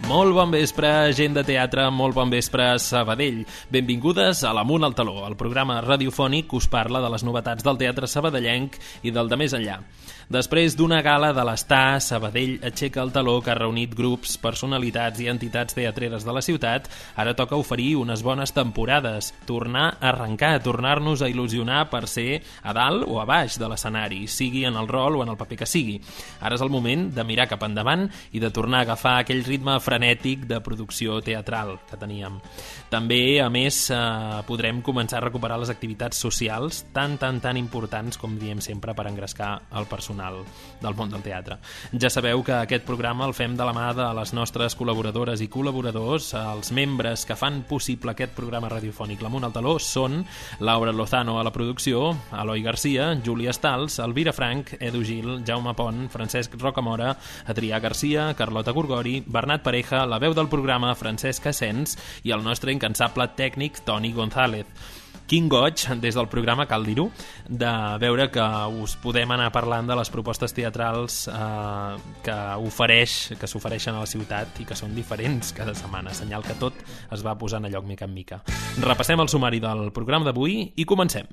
Molt bon vespre, gent de teatre, molt bon vespre, Sabadell. Benvingudes a l'Amunt al Taló, el programa radiofònic que us parla de les novetats del teatre sabadellenc i del de més enllà. Després d'una gala de l'Estar, Sabadell aixeca el taló que ha reunit grups, personalitats i entitats teatreres de la ciutat. Ara toca oferir unes bones temporades, tornar a arrencar, tornar-nos a il·lusionar per ser a dalt o a baix de l'escenari, sigui en el rol o en el paper que sigui. Ara és el moment de mirar cap endavant i de tornar a agafar aquell ritme frenètic de producció teatral que teníem. També, a més, podrem començar a recuperar les activitats socials tan importants com diem sempre per engrescar el personal del món del teatre. Ja sabeu que aquest programa el fem de la mà de les nostres col·laboradores i col·laboradors. Els membres que fan possible aquest programa radiofònic l'Amunt al Taló són Laura Lozano a la producció, Eloi Garcia, Júlia Stals, Elvira Frank, Edu Gil, Jaume Pont, Francesc Rocamora, Adrià Garcia, Carlota Gorgori, Bernat Pareja, la veu del programa Francesc Asens i el nostre incansable tècnic Toni González. Quin goig, des del programa, cal dir-ho, de veure que us podem anar parlant de les propostes teatrals que s'ofereixen a la ciutat i que són diferents cada setmana, senyal que tot es va posant a lloc mica en mica. Repassem el sumari del programa d'avui i comencem.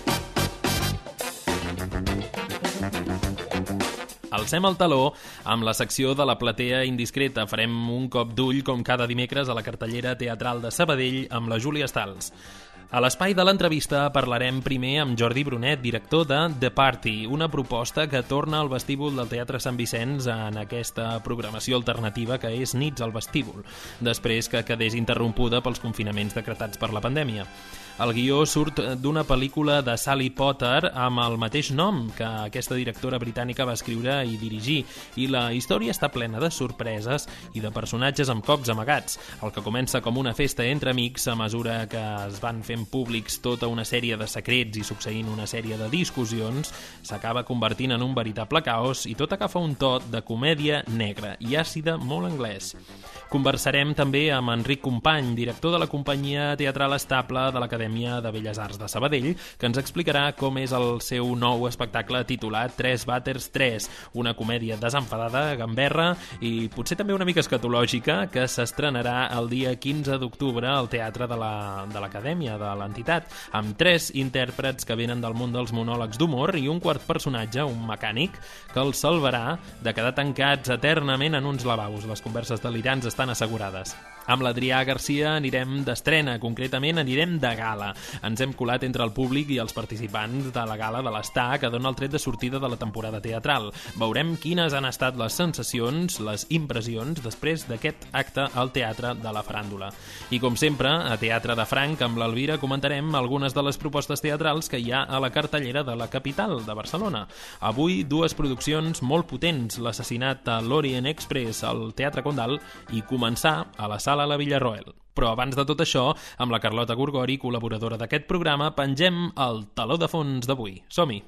Alcem el taló amb la secció de la platea indiscreta. Farem un cop d'ull, com cada dimecres, a la cartellera teatral de Sabadell amb la Júlia Stals. A l'espai de l'entrevista parlarem primer amb Jordi Brunet, director de The Party, una proposta que torna al vestíbul del Teatre Sant Vicenç en aquesta programació alternativa que és Nits al Vestíbul, després que quedés interrompuda pels confinaments decretats per la pandèmia. El guió surt d'una pel·lícula de Sally Potter amb el mateix nom que aquesta directora britànica va escriure i dirigir, i la història està plena de sorpreses i de personatges amb cops amagats. El que comença com una festa entre amics, a mesura que es van fent públics tota una sèrie de secrets i succeint una sèrie de discussions, s'acaba convertint en un veritable caos i tot agafa un to de comèdia negra i àcida molt anglès. Conversarem també amb Enric Company, director de la companyia teatral estable de l'Acadèmia de Belles Arts de Sabadell, que ens explicarà com és el seu nou espectacle titulat Tres vàters 3, una comèdia desenfadada, gamberra i potser també una mica escatològica, que s'estrenarà el dia 15 d'octubre al Teatre de l'Acadèmia, de l'entitat, amb 3 intèrprets que venen del món dels monòlegs d'humor i un quart personatge, un mecànic, que els salvarà de quedar tancats eternament en uns lavabos. Les converses delirants estan assegurades. Amb l'Adrià Garcia anirem d'estrena, concretament anirem de gala. Ens hem colat entre el públic i els participants de la gala de l'Estar, que dona el tret de sortida de la temporada teatral. Veurem quines han estat les sensacions, les impressions, després d'aquest acte al Teatre de la Faràndula. I com sempre, a Teatre de Franc, amb l'Elvira, comentarem algunes de les propostes teatrals que hi ha a la cartellera de la capital, de Barcelona. Avui, 2 produccions molt potents, l'assassinat a l'Orient Express al Teatre Condal i començar a la Sala La Villarroel. Però abans de tot això, amb la Carlota Gorgori, col·laboradora d'aquest programa, pengem el taló de fons d'avui. Som-hi!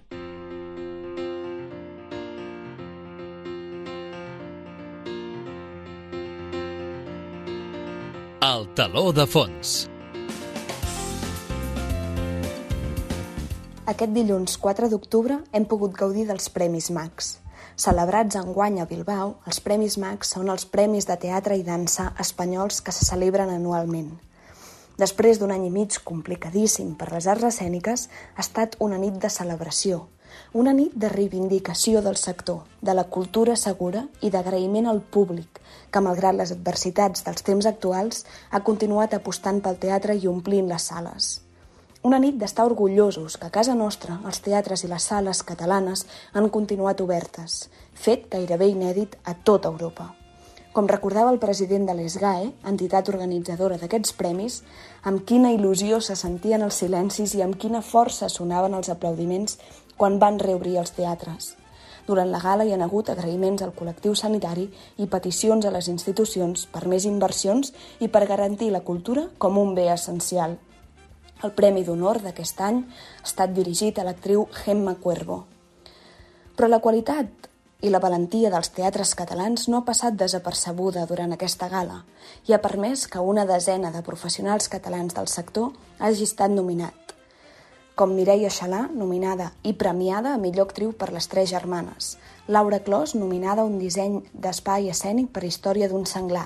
El taló de fons. Aquest dilluns 4 d'octubre hem pogut gaudir dels Premis Max. Celebrats enguany a Bilbao, els Premis Max són els premis de teatre i dansa espanyols que se celebren anualment. Després d'un any i mig complicadíssim per les arts escèniques, ha estat una nit de celebració, una nit de reivindicació del sector, de la cultura segura i d'agraïment al públic, que malgrat les adversitats dels temps actuals ha continuat apostant pel teatre i omplint les sales. Una nit d'estar orgullosos que a casa nostra els teatres i les sales catalanes han continuat obertes, fet gairebé inèdit a tota Europa. Com recordava el president de l'ESGAE, entitat organitzadora d'aquests premis, amb quina il·lusió se sentien els silencis i amb quina força sonaven els aplaudiments quan van reobrir els teatres. Durant la gala hi ha hagut agraïments al col·lectiu sanitari i peticions a les institucions per més inversions i per garantir la cultura com un bé essencial. El Premi d'Honor d'aquest any ha estat dirigit a l'actriu Gemma Cuervo. Però la qualitat i la valentia dels teatres catalans no ha passat desapercebuda durant aquesta gala i ha permès que una desena de professionals catalans del sector hagi estat nominat. Com Mireia Xalà, nominada i premiada a millor actriu per Les Tres Germanes, Laura Clos, nominada a un disseny d'espai escènic per Història d'un senglar,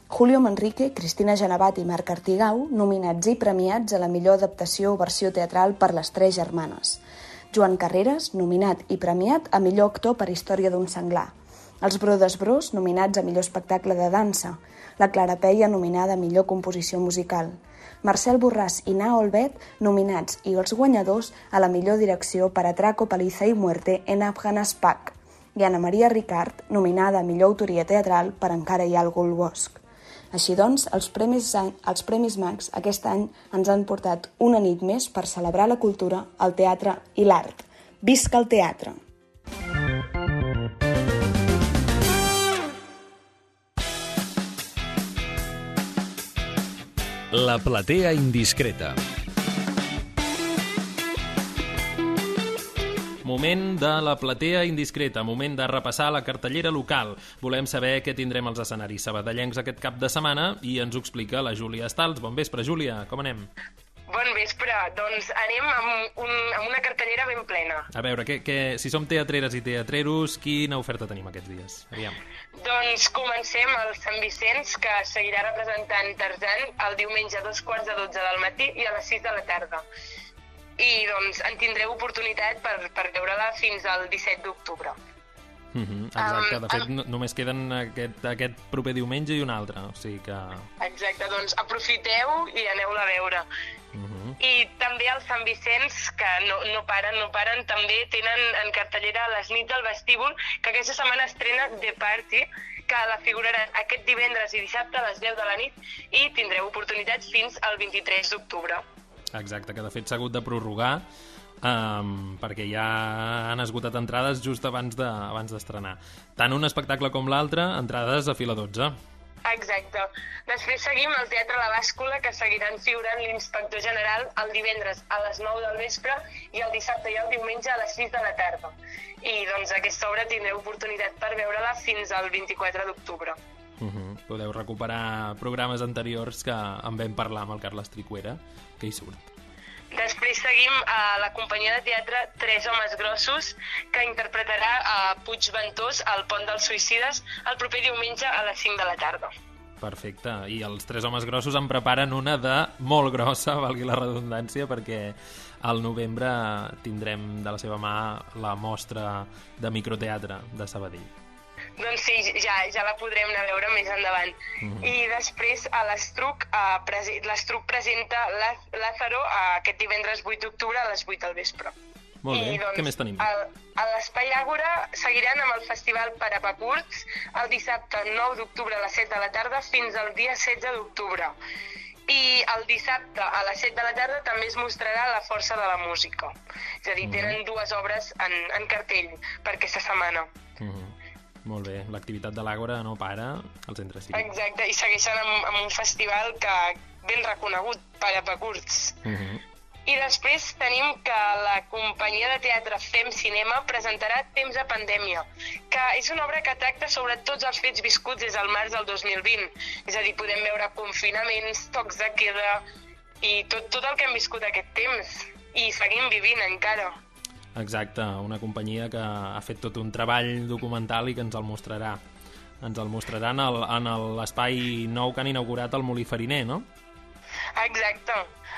Julio Manrique, Cristina Genevat i Marc Artigau, nominats i premiats a la millor adaptació o versió teatral per Les Tres Germanes. Joan Carreras, nominat i premiat a millor actor per Història d'un senglar. Els Brodes Bros, nominats a millor espectacle de dansa. La Clara Peia, nominada a millor composició musical. Marcel Borràs i Na Olvet, nominats, i els guanyadors a la millor direcció per Atraco, Paliza y Muerte en Afghanistan. I Anna Maria Ricard, nominada a millor autoria teatral per Encara hi ha algú al bosc. Així doncs, els Premis Max aquest any ens han portat una nit més per celebrar la cultura, el teatre i l'art. Visca el teatre! La platea indiscreta. Moment de la platea indiscreta, moment de repassar la cartellera local. Volem saber què tindrem als escenaris sabadellencs aquest cap de setmana i ens ho explica la Júlia Stals. Bon vespre, Júlia, com anem? Bon vespre, doncs anem amb una cartellera ben plena. A veure, si som teatreres i teatreros, quina oferta tenim aquests dies? Aviam. Doncs comencem al Sant Vicenç, que seguirà representant Tarzan el diumenge a 2:45 del matí i a les 6 de la tarda. I doncs en tindreu oportunitat per veure-la fins al 17 d'octubre. Exacte, de fet només queden aquest proper diumenge i un altre, o sigui que... Exacte, doncs aprofiteu i aneu-la a veure. I també al Sant Vicenç, que no paren, també tenen en cartellera Les nits del vestíbul, que aquesta setmana estrena The Party, que la figuraran aquest divendres i dissabte a les 10 de la nit i tindreu oportunitats fins al 23 d'octubre. Exacte, que de fet s'ha hagut de prorrogar perquè ja han esgotat entrades just abans d'estrenar. Tant un espectacle com l'altre, entrades a fila 12. Exacte. Després seguim al Teatre La Bàscula, que seguiran figurant l'Inspector General el divendres a les 9 del vespre i el dissabte i el diumenge a les 6 de la tarda. I doncs aquesta obra tindreu oportunitat per veure-la fins al 24 d'octubre. Podeu recuperar programes anteriors que en vam parlar amb el Carles Tricuera, que hi surt. Després seguim a la companyia de teatre Tres homes grossos, que interpretarà a Puigventós al Pont dels Suïcides el proper diumenge a les 5 de la tarda. Perfecte, i els Tres homes grossos en preparen una de molt grossa, valgui la redundància, perquè al novembre tindrem de la seva mà la mostra de microteatre de Sabadell. Doncs sí, ja la podrem anar a veure més endavant. I després a l'Estruc presenta Lázaro aquest divendres 8 d'octubre a les 8 del vespre. Molt bé, doncs, què més tenim? A l'Espai Àgora seguiran amb el Festival Parapacurts el dissabte 9 d'octubre a les 7 de la tarda fins al dia 16 d'octubre. I el dissabte a les 7 de la tarda també es mostrarà La força de la música. És a dir, tenen dues obres en cartell per aquesta setmana. Molt bé, l'activitat de l'Àgora no para al centre cívic. Exacte, i segueixen amb un festival que ben reconegut, Parapacurts. I després tenim que la companyia de teatre Fem Cinema presentarà Temps de pandèmia, que és una obra que tracta sobre tots els fets viscuts des del març del 2020. És a dir, podem veure confinaments, tocs de queda i tot el que hem viscut aquest temps. I seguim vivint encara. Exacte, una companyia que ha fet tot un treball documental i que ens el mostrarà. Ens el mostraran en l'espai nou que han inaugurat al Molí Fariner, no? Exacte.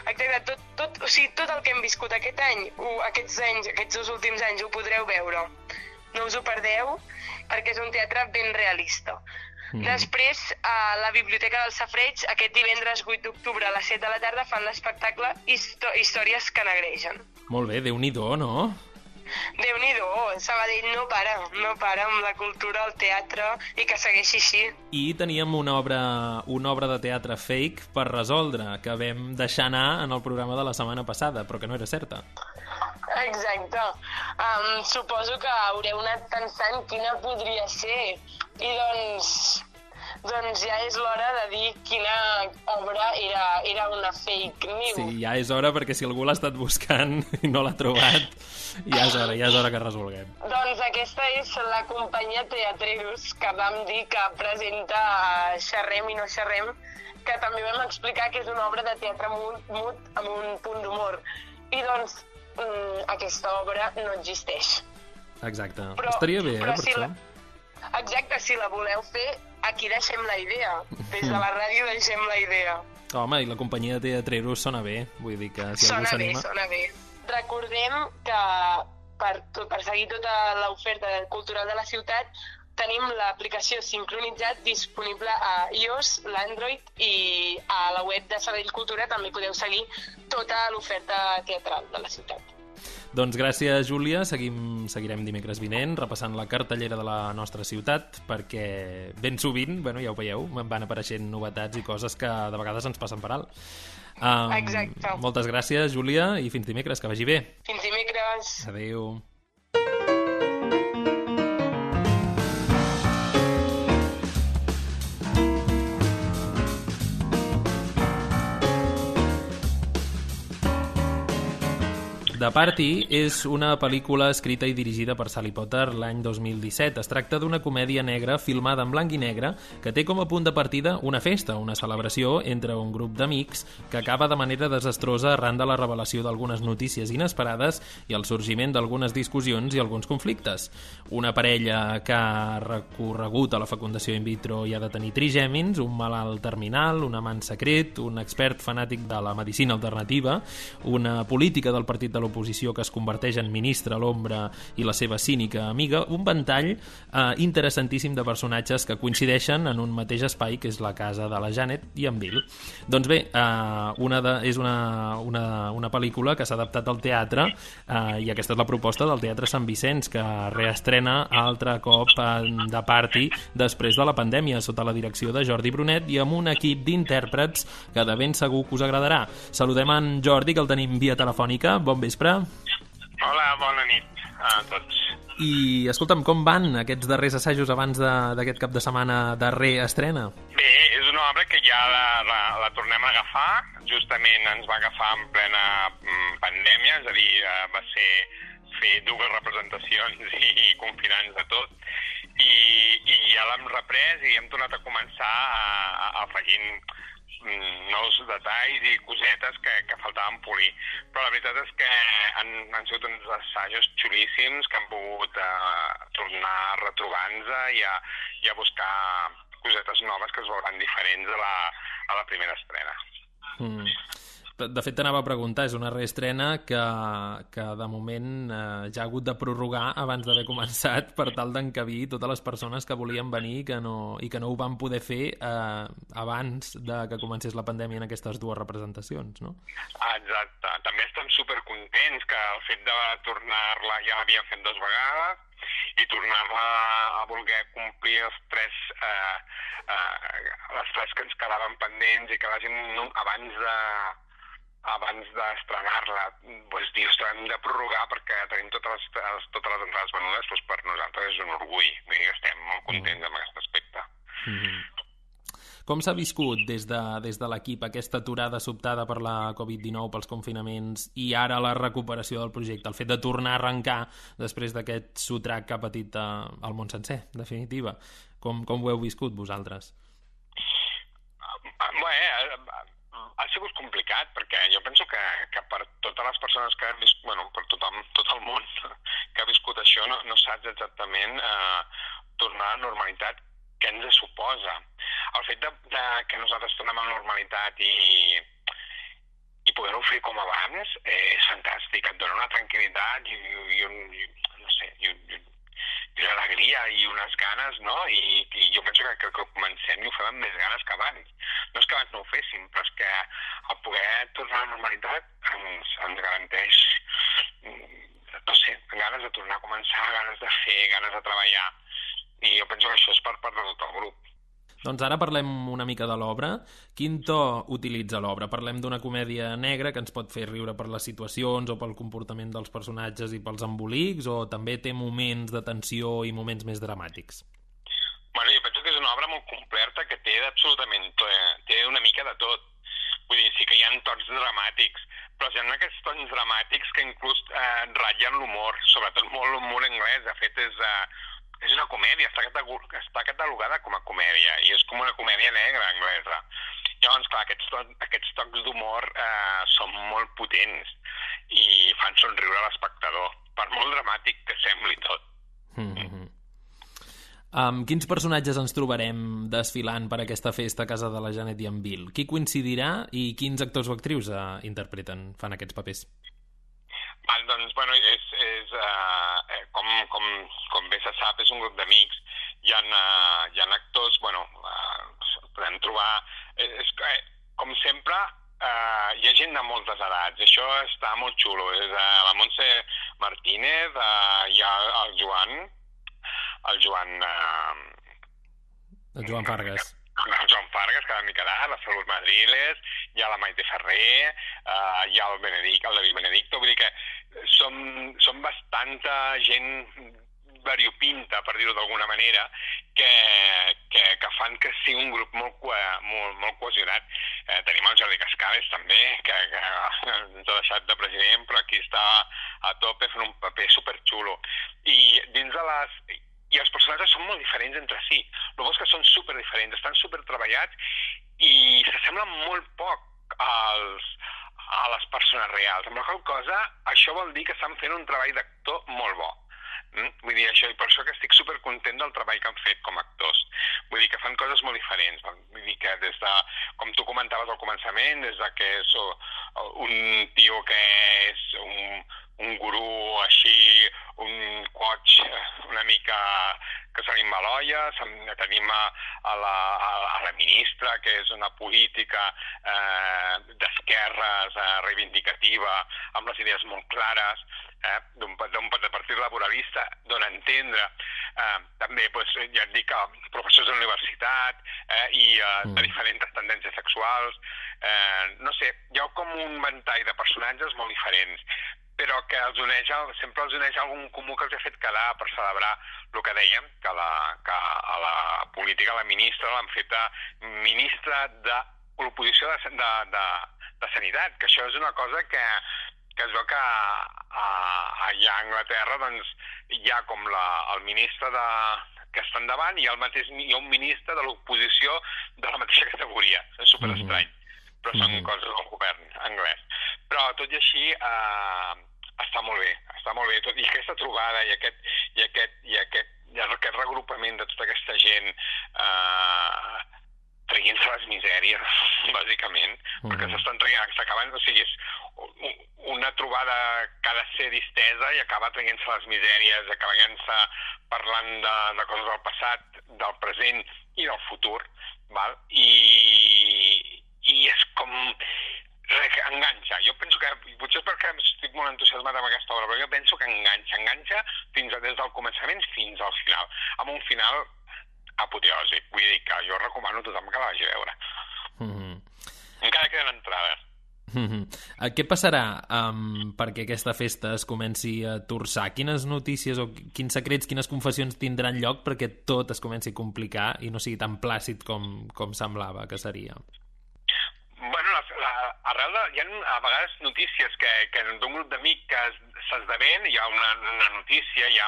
O sigui, tot el que hem viscut aquest any, aquests 2 últims anys, ho podreu veure. No us ho perdeu, perquè és un teatre ben realista. Després, a la Biblioteca del Safareig, aquest divendres 8 d'octubre a les 7 de la tarda fan l'espectacle Històries que negregen. Molt bé, Déu-n'hi-do, no? Déu-n'hi-do, Sabadell no para amb la cultura, el teatre, i que segueixi així. I teníem una obra de teatre fake per resoldre, que vam deixar anar en el programa de la setmana passada, però que no era certa. Exacte. Suposo que haureu anat pensant quina podria ser. I doncs ja és l'hora de dir quina obra era una fake news. Sí, ja és hora, perquè si algú l'ha estat buscant i no l'ha trobat, ja és hora que resolguem. Doncs aquesta és la companyia Teatreros, que vam dir que presenta Xerrem i no xerrem, que també vam explicar que és una obra de teatre mut amb un punt d'humor. I doncs aquesta obra no existeix. Exacte. Estaria bé, per això. Exacte, si la voleu fer, aquí deixem la idea. Des de la ràdio deixem la idea. Home, i la companyia de teatreros sona bé, vull dir que si algú s'anima... Sona bé. Recordem que per seguir tota l'oferta cultural de la ciutat tenim l'aplicació Sincronitzat disponible a iOS, l'Android i a la web de Sabadell Cultura també podeu seguir tota l'oferta teatral de la ciutat. Doncs gràcies, Júlia. Seguirem dimecres vinent repassant la cartellera de la nostra ciutat perquè ben sovint, ja ho veieu, van apareixent novetats i coses que de vegades ens passen per alt. Exacte. Moltes gràcies, Júlia, i fins dimecres, que vagi bé. Fins dimecres. Adéu. The Party és una pel·lícula escrita i dirigida per Sally Potter l'any 2017. Es tracta d'una comèdia negra filmada en blanc i negre que té com a punt de partida una festa, una celebració entre un grup d'amics que acaba de manera desastrosa arran de la revelació d'algunes notícies inesperades i el sorgiment d'algunes discussions i alguns conflictes. Una parella que ha recorregut a la fecundació in vitro i ha de tenir trigèmins, un malalt terminal, un amant secret, un expert fanàtic de la medicina alternativa, una política del partit de l'oposició que es converteix en ministre a l'ombra i la seva cínica amiga, un ventall interessantíssim de personatges que coincideixen en un mateix espai que és la casa de la Janet i en Bill. Doncs bé, és una pel·lícula que s'ha adaptat al teatre i aquesta és la proposta del Teatre Sant Vicenç, que reestrena altre cop The Party després de la pandèmia sota la direcció de Jordi Brunet i amb un equip d'intèrprets que de ben segur que us agradarà. Saludem en Jordi, que el tenim via telefònica. Bon vespre. Hola, bona nit a tots. I escolta'm, com van aquests darrers assajos abans d'aquest cap de setmana de reestrena? Bé, és una obra que ja la tornem a agafar. Justament ens va agafar en plena pandèmia, és a dir, va ser fer dues representacions i confinar-nos de tot. I ja l'hem reprès i hem tornat a començar afegint nous detalls i cosetes que faltaven polir. Però la veritat és que han sigut uns assajos xulíssims que han pogut tornar a retrobar-nos i a buscar cosetes noves que es veuran diferents a la primera estrena. De fet, t'anava a preguntar, és una reestrena que de moment ja ha hagut de prorrogar abans d'haver començat per tal d'encabir totes les persones que volien venir i que no ho van poder fer abans de que comencés la pandèmia en aquestes dues representacions, no? Exacte. També estem supercontents que el fet de tornar-la ja l'havíem fet 2 vegades i tornar-la a voler complir les tres que ens quedaven pendents i que la gent abans d'estrenar-la dius, hem de prorrogar perquè tenim totes les entrades venudes, doncs per nosaltres és un orgull. Estem molt contents amb aquest aspecte. Com s'ha viscut des de l'equip aquesta aturada sobtada per la Covid-19, pels confinaments i ara la recuperació del projecte, el fet de tornar a arrencar després d'aquest sotrac que ha patit el món sencer, en definitiva? Com ho heu viscut vosaltres? Ha sigut complicat perquè jo penso que per totes les persones que han viscut, per tot el món que ha viscut això, no saps exactament tornar a la normalitat què ens suposa. El fet que nosaltres tornem a la normalitat i poder-ho fer com abans és fantàstic, et dona una tranquil·litat i una alegria i unes ganes, no? I jo penso que comencem i ho fem amb més ganes que abans. No és que abans no ho féssim, però és que el poder tornar a la normalitat ens garanteix, ganes de tornar a començar, ganes de fer, ganes de treballar. I jo penso que això és per part de tot el grup. Doncs ara parlem una mica de l'obra. Quin to utilitza l'obra? Parlem d'una comèdia negra que ens pot fer riure per les situacions o pel comportament dels personatges i pels embolics, o també té moments de tensió i moments més dramàtics? Jo penso que és una obra molt completa que té absolutament té una mica de tot. Vull dir, sí que hi ha tocs dramàtics, però hi ha aquests tocs dramàtics que inclús ratllen l'humor, sobretot molt l'humor anglès. De fet, és una comèdia, està catalogada com a comèdia i és com una comèdia negra anglesa. Llavors, clar, aquests tocs d'humor són molt potents i fan somriure l'espectador, per molt dramàtic que sembli tot. Quins personatges ens trobarem desfilant per aquesta festa a casa de la Janet i en Bill? Qui coincidirà i quins actors o actrius fan aquests papers? Doncs, bueno, com bé se sap, és un grup d'amics. Hi ha actors, bueno, podem trobar... Com sempre, hi ha gent de moltes edats. Això està molt xulo. És la Montse Martínez, hi ha el Joan Fargas. El Joan Fargas, cada mica d'edat, la Salut Madriles, hi ha la Maite Ferrer, hi ha el David Benedicto, vull dir que som bastanta gent variopinta, per dir-ho d'alguna manera, que fan que sigui un grup molt cohesionat. Tenim el Jordi Cascales, també, que ens ha deixat de president, però aquí està a tope fent un paper superxulo. I els personatges són molt diferents entre si. El bo és que són superdiferents, estan supertreballats i s'assemblen molt poc a les persones reals. Amb la qual cosa, això vol dir que estan fent un treball d'actor molt bo. Vull dir això, i per això que estic supercontent del treball que han fet com a actors. Vull dir que fan coses molt diferents. Vull dir que des de, com tu comentaves al començament, des de que és un tio que és un gurú així, un coach una mica que se li va l'olla, tenim a la ministra, que és una política d'esquerres reivindicativa, amb les idees molt clares, d'un partit laboralista, dona a entendre. També, ja et dic, professors de la universitat i de diferents tendències sexuals. No sé, hi ha com un ventall de personatges molt diferents, però que sempre els uneix algun comú que els ha fet quedar per celebrar el que dèiem, que a la política, la ministra, l'han fet ministra de l'oposició de Sanitat, que això és una cosa que es veu que allà a Anglaterra doncs, hi ha com el ministre que està endavant i hi ha un ministre de l'oposició de la mateixa categoria. És superestrany, però són coses del govern anglès. Però tot i així està molt bé. I aquesta trobada i aquest regrupament de tota aquesta gent traient-se les misèries, bàsicament, perquè s'acaben, o sigui, és una trobada que ha de ser distesa i acaba traient-se les misèries, acabant-se parlant de coses del passat, del present i del futur, val? I és com enganxa. Jo penso que, potser és perquè estic molt entusiasmat amb aquesta obra, però jo penso que enganxa des del començament fins al final, amb un final apoteòsic. Vull dir que jo recomano a tothom que la vagi a veure. Encara queden entrades. Què passarà perquè aquesta festa es comenci a torçar? Quines notícies o quins secrets, quines confessions tindran lloc perquè tot es comenci a complicar i no sigui tan plàcid com semblava que seria? Bueno, hi ha a vegades notícies que d'un grup d'amics que s'esdeven, hi ha una notícia, hi ha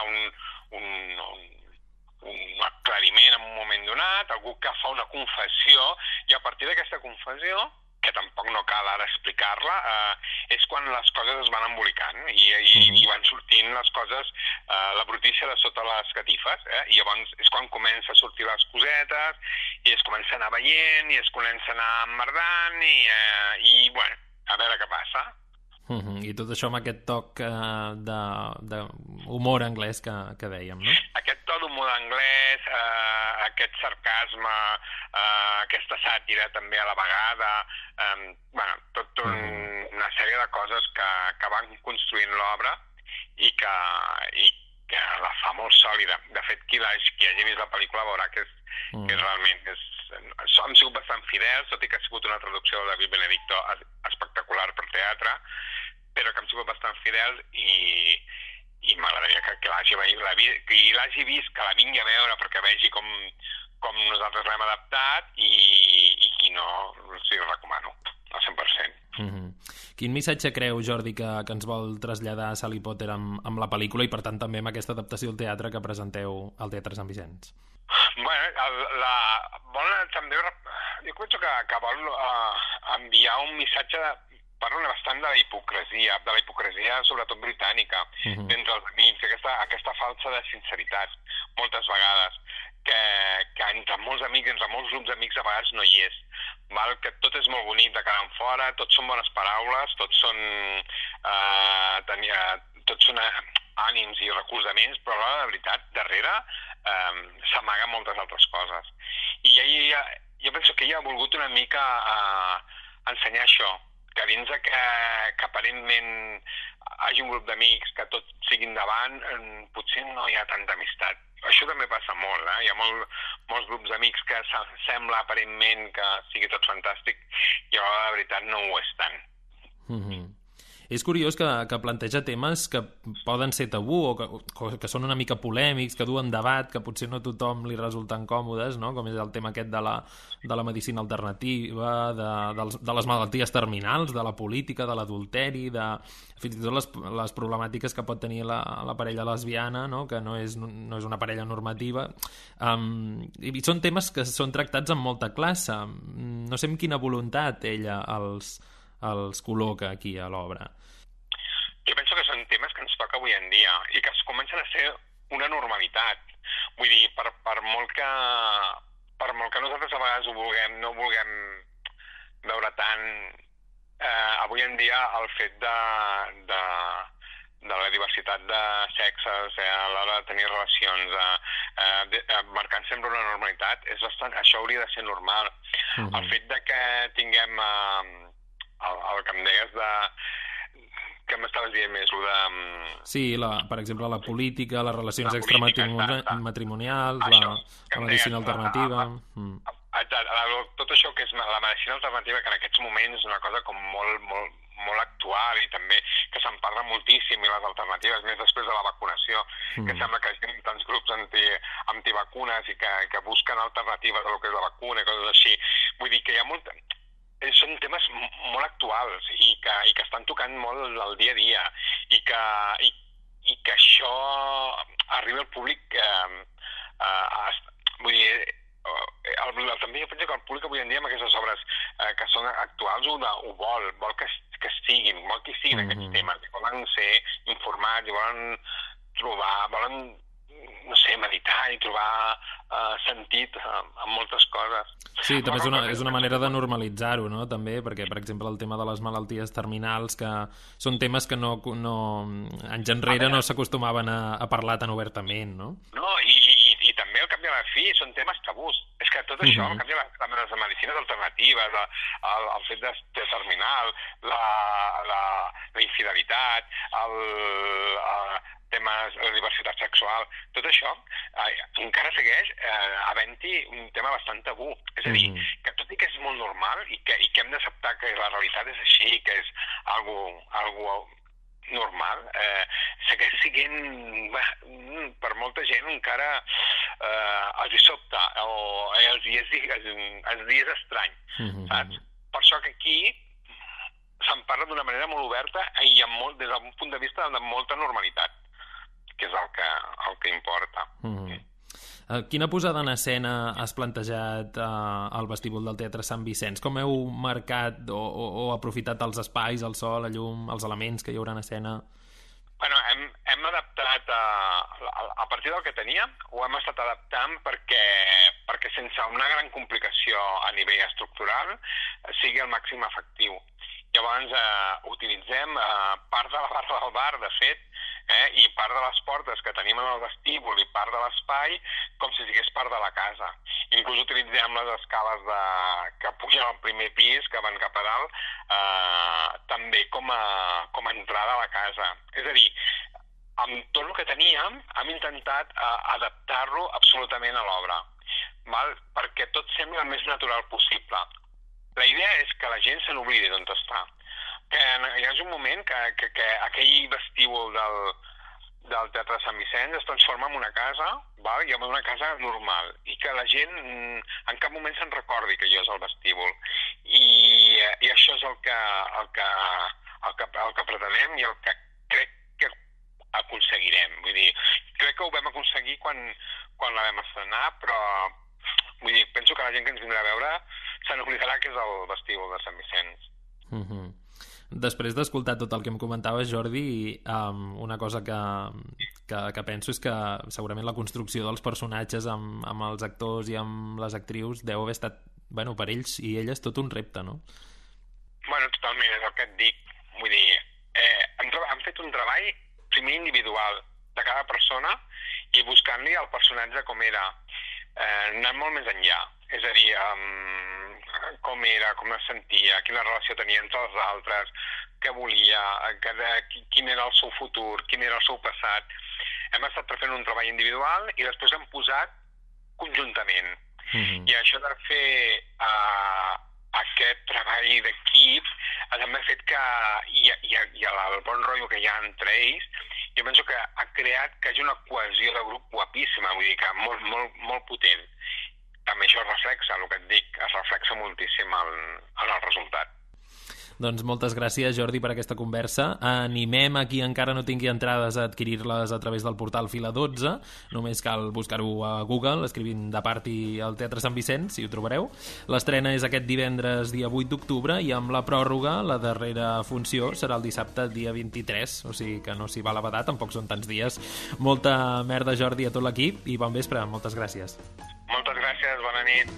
un aclariment en un moment donat, algú que fa una confessió, i a partir d'aquesta confessió, que tampoc no cal ara explicar-la, és quan les coses es van embolicant i van sortint les coses, la brutícia de sota les catifes, i llavors és quan comença a sortir les cosetes i es comença a anar veient i es comença a anar emmerdant i bueno, a veure què passa. I tot això amb aquest toc d'humor anglès que dèiem, no? Aquest to d'humor anglès, aquest sarcasme, aquesta sàtira també a la vegada, bueno, tot una sèrie de coses que van construint l'obra i que la fa molt sòlida. De fet, qui hagi vist la pel·lícula veurà que realment han sigut bastant fidels, tot i que ha sigut una traducció de David Benedicto espectacular per teatre, però que han sigut bastant fidels i m'agradaria que l'hagi vist, que la vingui a veure perquè vegi com nosaltres l'hem adaptat i qui no, sí, ho recomano al 100%. Quin missatge creu, Jordi, que ens vol traslladar Sally Potter amb la pel·lícula i per tant també amb aquesta adaptació al teatre que presenteu al Teatre Sant Vicenç? Jo penso que vol enviar un missatge, parla bastant de la hipocresia sobretot britànica, d'entre els amics, aquesta falsa de sinceritat, moltes vegades, que entre molts amics, entre molts grups d'amics a vegades no hi és. Val? Que tot és molt bonic de cara en fora, tots són bones paraules, tots són ànims i recolzaments, però a l'hora de veritat, darrere, s'amaguen moltes altres coses. I jo penso que ella ha volgut una mica ensenyar això, que dins que aparentment hi hagi un grup d'amics que tots siguin davant, potser no hi ha tanta amistat. Això també passa molt, Hi ha molts grups d'amics que sembla aparentment que sigui tot fantàstic i a la veritat no ho és tant. És curiós que planteja temes que poden ser tabú o que són una mica polèmics, que duen debat, que potser no a tothom li resulten còmodes, no? Com és el tema aquest de la medicina alternativa, de les malalties terminals, de la política, de l'adulteri, fins i tot les problemàtiques que pot tenir la parella lesbiana, no? Que no és una parella normativa. I són temes que són tractats amb molta classe. No sé amb quina voluntat ella els col·loca aquí a l'obra. Jo penso que són temes que ens toca avui en dia i que es comencen a ser una normalitat. Vull dir, per molt que nosaltres a vegades no vulguem veure tant, avui en dia el fet de la diversitat de sexes a l'hora de tenir relacions, marcant sempre una normalitat, això hauria de ser normal. El fet de que tinguem el que em deies que m'estaves dient més, Sí, per exemple, la política, les relacions extramatrimonials, la medicina alternativa... Tot això que és la medicina alternativa, que en aquests moments és una cosa com molt actual i també que se'n parla moltíssim, i les alternatives, més després de la vacunació, que sembla que hi ha tants grups antivacunes i que busquen alternatives a lo que és la vacuna i coses així. Vull dir que hi ha són temes molt actuals i que estan tocant molt el dia a dia i que això arriba al públic vull dir també jo penso que el públic avui en dia amb aquestes obres que són actuals ho vol que siguin aquests temes, volen ser informats i volen trobar, no sé, meditar i trobar sentit en moltes coses. Sí, també és una manera de normalitzar-ho, no? També, perquè, per exemple, el tema de les malalties terminals, que són temes que anys enrere no s'acostumaven a parlar tan obertament, no? No, i també al cap i a la fi són temes tabús. És que tot això, al cap i a la fi, les medicines alternatives, el fet de terminal, la infidelitat, temes de diversitat sexual, tot això encara segueix havent-hi un tema bastant tabú. És a dir, que tot i que és molt normal i que hem d'acceptar que la realitat és així, que és algo normal, segueix sent, per molta gent encara els hi sobta o els dies estrany, saps? Per això que aquí se'n parla d'una manera molt oberta i des d'un punt de vista de molta normalitat, que és el que importa. Quina posada en escena has plantejat al vestíbul del Teatre Sant Vicenç? Com heu marcat o aprofitat els espais, el so, la llum, els elements que hi haurà en escena? Bueno, hem adaptat, a partir del que teníem, ho hem estat adaptant perquè sense una gran complicació a nivell estructural sigui el màxim efectiu. Llavors utilitzem part de la barra del bar, de fet, i part de les portes que tenim en el vestíbul i part de l'espai com si sigués part de la casa. Inclús utilitzem les escales que pugen al primer pis, que van cap a dalt, també com a entrada a la casa. És a dir, amb tot el que teníem hem intentat adaptar-lo absolutament a l'obra, perquè tot sembli el més natural possible. La idea és que la gent se n'oblidi d'on està. Que hi ha un moment que aquell vestíbul del Teatre Sant Vicenç es transforma en una casa, i en una casa normal, i que la gent en cap moment se'n recordi que allò és el vestíbul. I això és el que pretenem i el que crec que aconseguirem. Vull dir, crec que ho vam aconseguir quan la vam estrenar, però vull dir, penso que la gent que ens vindrà a veure se n'oblidarà que és el vestíbul de Sant Vicenç. Després d'escoltar tot el que em comentaves, Jordi, una cosa que penso és que segurament la construcció dels personatges amb els actors i amb les actrius deu haver estat, bueno, per ells i elles tot un repte, no? Bueno, totalment, és el que et dic. Vull dir, han fet un treball primer individual de cada persona i buscant-li el personatge com era, anant molt més enllà. És a dir, com era, com es sentia, quina relació tenia entre els altres, què volia, quin era el seu futur, quin era el seu passat. Hem estat fent un treball individual i després hem posat conjuntament. I això de fer aquest treball d'equip també ha fet que i el bon rotllo que hi ha entre ells, jo penso que ha creat que hi hagi una cohesió de grup guapíssima, vull dir que molt, molt, molt potent. També això es reflexa, el que et dic, es reflexa moltíssim en el resultat. Doncs moltes gràcies, Jordi, per aquesta conversa. Animem a qui encara no tingui entrades a adquirir-les a través del portal Fila 12. Només cal buscar-ho a Google, escrivint de Party al Teatre Sant Vicenç, si ho trobareu. L'estrena és aquest divendres, dia 8 d'octubre, i amb la pròrroga, la darrera funció serà el dissabte, dia 23, o sigui que no s'hi val a badar, tampoc són tants dies. Molta merda, Jordi, a tot l'equip, i bon vespre. Moltes gràcies. Moltes gràcies, bona nit.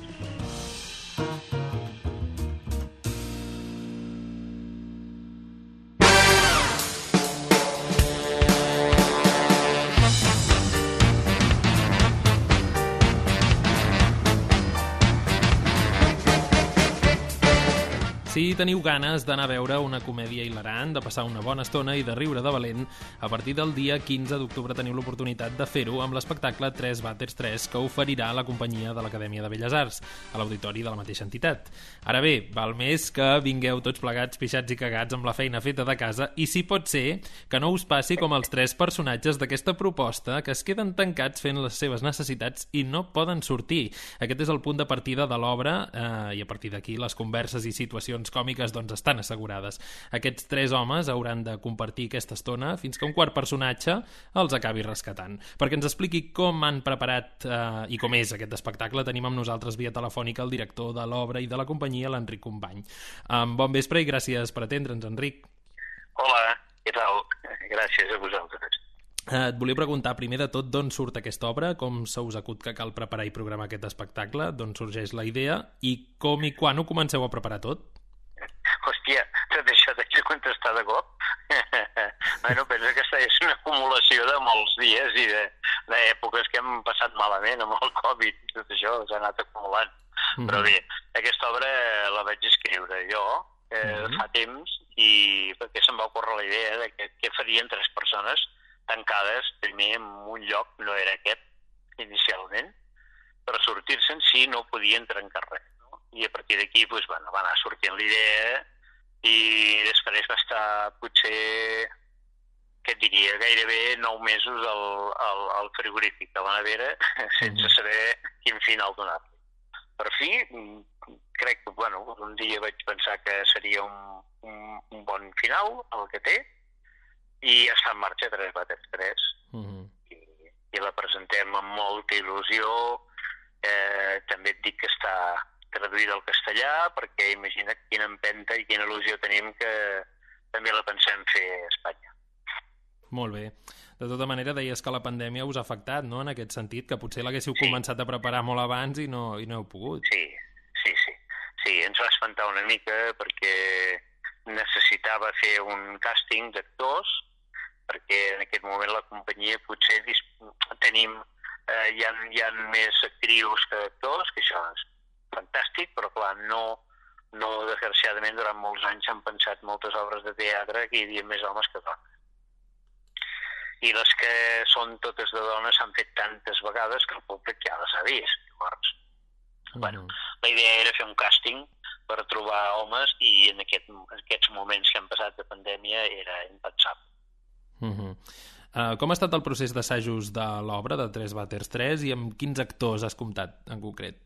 Si teniu ganes d'anar a veure una comèdia hilarant, de passar una bona estona i de riure de valent, a partir del dia 15 d'octubre teniu l'oportunitat de fer-ho amb l'espectacle 3 Vàters 3 que oferirà la companyia de l'Acadèmia de Belles Arts, a l'auditori de la mateixa entitat. Ara bé, val més que vingueu tots plegats, pixats i cagats amb la feina feta de casa i si pot ser que no us passi com els 3 personatges d'aquesta proposta que es queden tancats fent les seves necessitats i no poden sortir. Aquest és el punt de partida de l'obra i a partir d'aquí les converses i situacions còmiques doncs estan assegurades. Aquests 3 homes hauran de compartir aquesta estona fins que un quart personatge els acabi rescatant. Perquè ens expliqui com han preparat i com és aquest espectacle, tenim amb nosaltres via telefònica el director de l'obra i de la companyia, l'Enric Company. Bon vespre i gràcies per atendre'ns, Enric. Hola, què tal? Gràcies a vosaltres. Et volia preguntar, primer de tot, d'on surt aquesta obra, com se us acut que cal preparar i programar aquest espectacle, d'on sorgeix la idea i com i quan ho comenceu a preparar tot? Hòstia, tot això t'haig de contestar de cop? Bueno, penso que és una acumulació de molts dies i d'èpoques que hem passat malament amb el Covid. Tot això s'ha anat acumulant. Però bé, aquesta obra la vaig escriure jo fa temps i perquè se'm va ocórrer la idea de què farien 3 persones tancades primer en un lloc, no era aquest inicialment, per sortir-se'n si no podien trencar res. I a partir d'aquí va anar sortint l'idea i després va estar potser, què et diria, gairebé 9 mesos al frigorífic de la nevera sense saber quin final donar-li. Per fi, crec que un dia vaig pensar que seria un bon final, el que té, i està en marxa 3 Vàters 3 i la presentem amb molta il·lusió. També et dic que està traduïda al castellà perquè imagina't quina empenta i quina il·lusió tenim que també la pensem fer a Espanya. Molt bé. De tota manera, deies que la pandèmia us ha afectat, no?, en aquest sentit, que potser l'haguéssiu començat a preparar molt abans i no heu pogut. Sí, ens va espantar una mica perquè necessitava fer un càsting d'actors perquè en aquest moment la companyia potser tenim hi ha més actrius que actors, que això és fantàstic, però clar, no desgraciadament durant molts anys s'han pensat moltes obres de teatre que hi havia més homes que dones. I les que són totes de dones s'han fet tantes vegades que el públic ja les ha vist. Llavors, la idea era fer un càsting per trobar homes i en aquests moments que han passat de pandèmia era impensable. Com ha estat el procés d'assajos de l'obra de 3 Vàters 3 i amb quins actors has comptat en concret?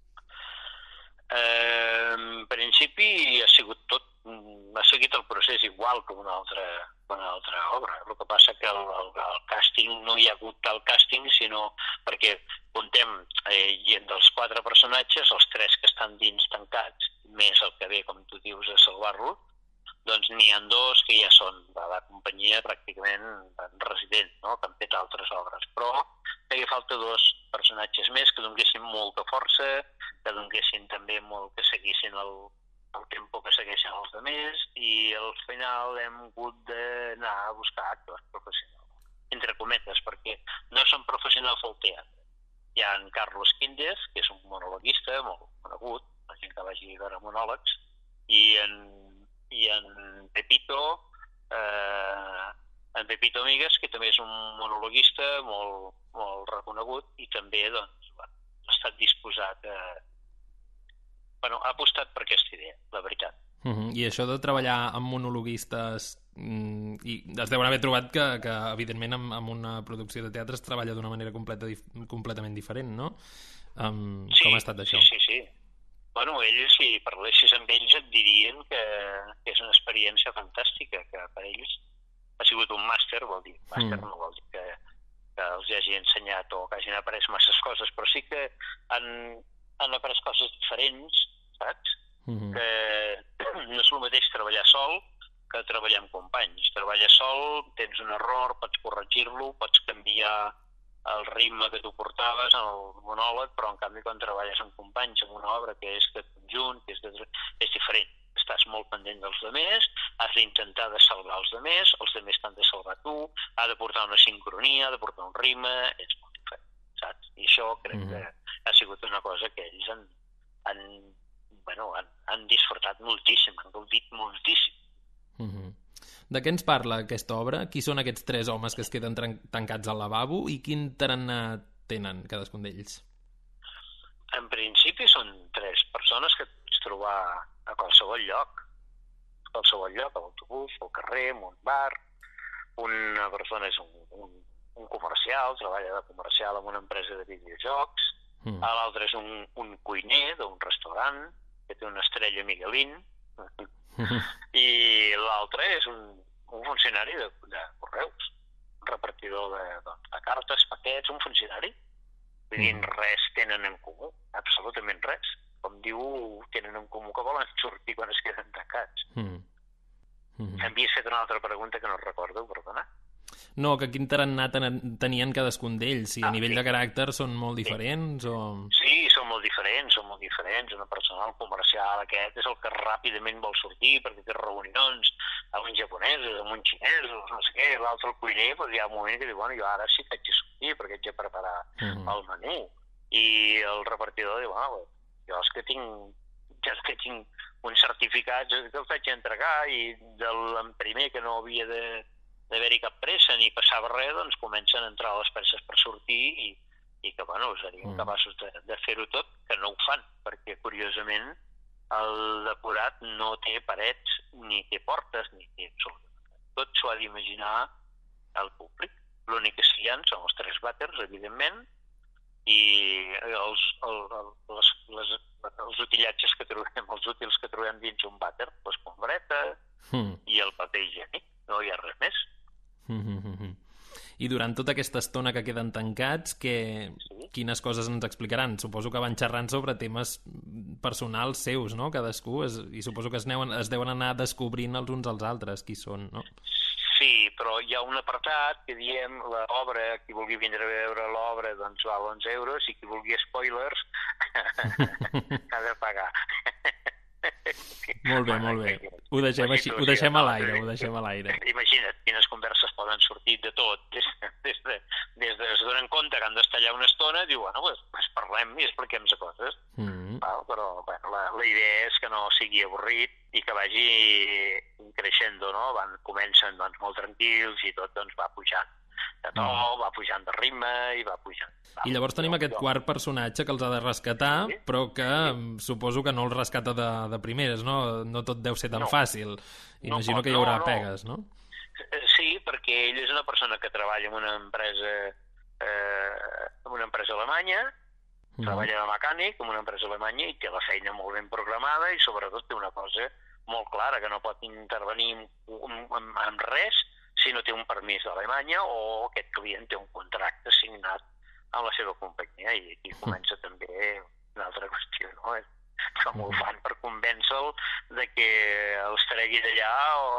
En principi ha seguit el procés igual que una altra obra. El que passa que el càsting no hi ha hagut tal càsting, sinó perquè contem dels 4 personatges, els 3 que estan dins tancats, més el que ve, com tu dius, a salvar-lo, doncs n'hi ha dos que ja són de la companyia pràcticament resident, no? Que han fet altres obres, però feia falta dos personatges més que donessin molta força, que donessin també molt, que seguissin el tempo que segueixen els altres, i al final hem hagut d'anar a buscar actors professionals, entre cometes, perquè no són professionals del teatre. Hi ha en Carlos Quínguez, que és un monologuista molt conegut, la gent que vagi a veure monòlegs, i en Pepito, Migues, que també és un monologuista molt reconegut, i també doncs, ha estat disposat ha apostat per aquesta idea, la veritat. I això de treballar amb monologuistes, i es deuen haver trobat que evidentment amb una producció de teatre es treballa d'una manera completament diferent, no? Com ha estat això? Sí. Bueno, ells, si parlessis amb ells, et dirien que és una experiència fantàstica, que per ells ha sigut un màster, vol dir, no vol dir que els hagi ensenyat o que hagin après masses coses, però sí que han après coses diferents, saps? Que no és el mateix treballar sol que treballar amb companys. Treballar sol, tens un error, pots corregir-lo, pots canviar el ritme que tu portaves en el monòleg, però en canvi quan treballes amb companys en una obra que és de conjunt, és diferent. Estàs molt pendent dels altres, has d'intentar de salvar els altres t'han de salvar tu, ha de portar una sincronia, ha de portar un ritme, és molt diferent, saps? I això crec que ha sigut una cosa que ells han disfrutat moltíssim, han gaudit moltíssim. De què ens parla aquesta obra? Qui són aquests tres homes que es queden tancats al lavabo i quin tarannà tenen cadascun d'ells? En principi són tres persones que pots trobar a qualsevol lloc, a l'autobús, al carrer, en un bar. Una persona és un comercial, treballa de comercial en una empresa de videojocs. L'altre és un cuiner d'un restaurant que té una estrella Michelin. I l'altre és un funcionari de correus, un repartidor de cartes, paquets, un funcionari. Vull dir, res tenen en comú, absolutament res. Com diu, tenen en comú que volen sortir quan es queden tancats. M'havies fet una altra pregunta que no recordo, perdona. No, que quin tarannà tenien cadascun d'ells, si a nivell de caràcter són molt diferents o... Sí, són molt diferents. Una persona, el comercial aquest, és el que ràpidament vol sortir perquè té reunions amb uns japonesos, amb uns xinesos, no sé què. L'altre, el cuiner, doncs hi ha un moment que diu, bueno, jo ara sí que haig de sortir perquè haig de preparar el menú. I el repartidor diu, bueno, jo és que tinc uns certificats que els haig d'entregar, i del primer que no havia d'haver-hi cap pressa ni passava res, doncs comencen a entrar les presses per sortir i que, bueno, serien capaços de fer-ho tot, que no ho fan, perquè, curiosament, el depurat no té parets, ni té portes, ni té absolutament. Tot s'ho ha d'imaginar el públic. L'únic que s'hi ha són els tres vàters, evidentment, i els utillatges que trobem, els útils que trobem dins un vàter, l'escombreta i el paper higiènic, no hi ha res més. I durant tota aquesta estona que queden tancats, quines coses ens explicaran? Suposo que van xerrant sobre temes personals seus, no? Cadascú, i suposo que es deuen anar descobrint els uns als altres qui són, no? Sí, però hi ha un apartat que diem l'obra, qui vulgui vindre a veure l'obra, doncs val 11 euros, i qui vulgui spoilers ha de pagar. Molt bé. Ho deixem a l'aire. Imagina't quines converses poden sortir de tot. Des de es donen compte que han d'estallar una estona, diu, bueno, pues parlem i expliquem coses. Però bueno, la idea és que no sigui avorrit i que vagi creixent, no? Comencen molt tranquils i tot va pujant de to, va pujant de ritme i va pujant. I llavors tenim aquest quart personatge que els ha de rescatar, però que suposo que no els rescata de primeres, no? No tot deu ser tan fàcil. Imagino que hi haurà pegues, no? Sí, perquè ell és una persona que treballa en una empresa alemanya, treballa de mecànic en una empresa alemanya i té la feina molt ben programada i sobretot té una cosa molt clara, que no pot intervenir en res si no té un permís d'Alemanya o aquest client té un contracte signat amb la seva companyia, i aquí comença també una altra qüestió, no? com ho fan per convèncer-lo de que els tregui d'allà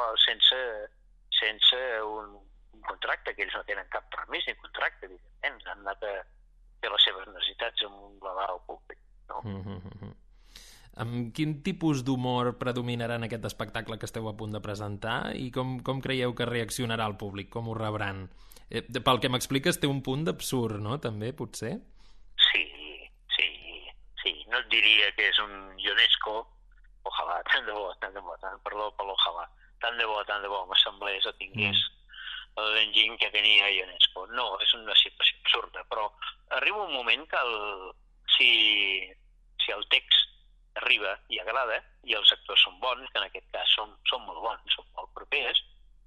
sense un contracte, que ells no tenen cap permís ni contracte, evidentment, han anat a fer les seves necessitats en un lavabo públic, no? Amb quin tipus d'humor predominarà en aquest espectacle que esteu a punt de presentar i com creieu que reaccionarà el públic? Com ho rebran? Pel que m'expliques té un punt d'absurd, no? També, potser? Sí. No et diria que és un Ionesco, ojalà, tant de bo, perdó per l'ojalà, tant de bo m'assemblés o tingués l'enginy que tenia Ionesco. No, és una situació absurda, però arriba un moment que si el text arriba i agrada, i els actors són bons, que en aquest cas són molt bons, són molt propers,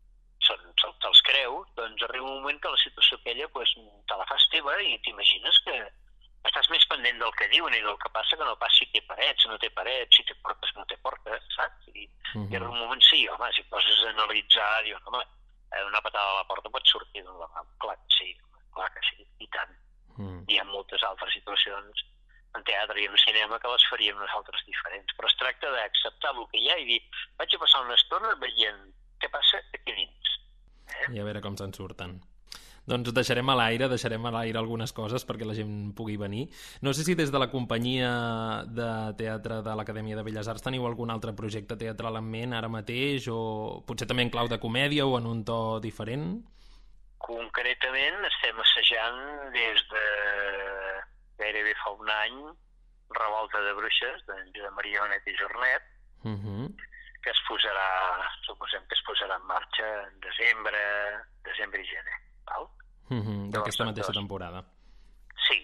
te'ls creus, doncs arriba un moment que la situació aquella te la fas teva i t'imagines que estàs més pendent del que diuen i del que passa que no pas si té parets, no té parets, si té portes, no té portes, saps? I en un moment sí, home, si poses a analitzar, dius, home, una patada a la porta pot sortir d'un lavabo. Clar que sí, i tant. Hi ha moltes altres situacions en teatre i en cinema que les faríem nosaltres diferents, però es tracta d'acceptar el que hi ha i dir, vaig a passar una estona veient què passa aquí dins. I a veure com se'n surten. Doncs deixarem a l'aire algunes coses perquè la gent pugui venir. No sé si des de la companyia de teatre de l'Acadèmia de Belles Arts teniu algun altre projecte teatral en ment ara mateix, o potser també en clau de comèdia o en un to diferent? Concretament estem assajant des de gairebé fa un any Revolta de Bruixes, d'en Josep Maria Onet i Jornet, que suposem que es posarà en marxa en desembre i gener. D'aquesta mateixa temporada. Sí,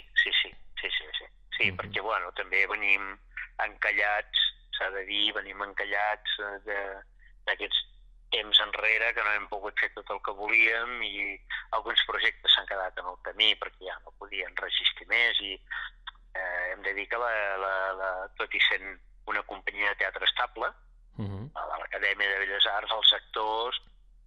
perquè també venim encallats, s'ha de dir, d'aquests temps enrere que no hem pogut fer tot el que volíem i alguns projectes s'han quedat en el camí perquè ja no podien resistir més i hem de dir que tot i sent una companyia de teatre estable, a l'Acadèmia de Belles Arts, els actors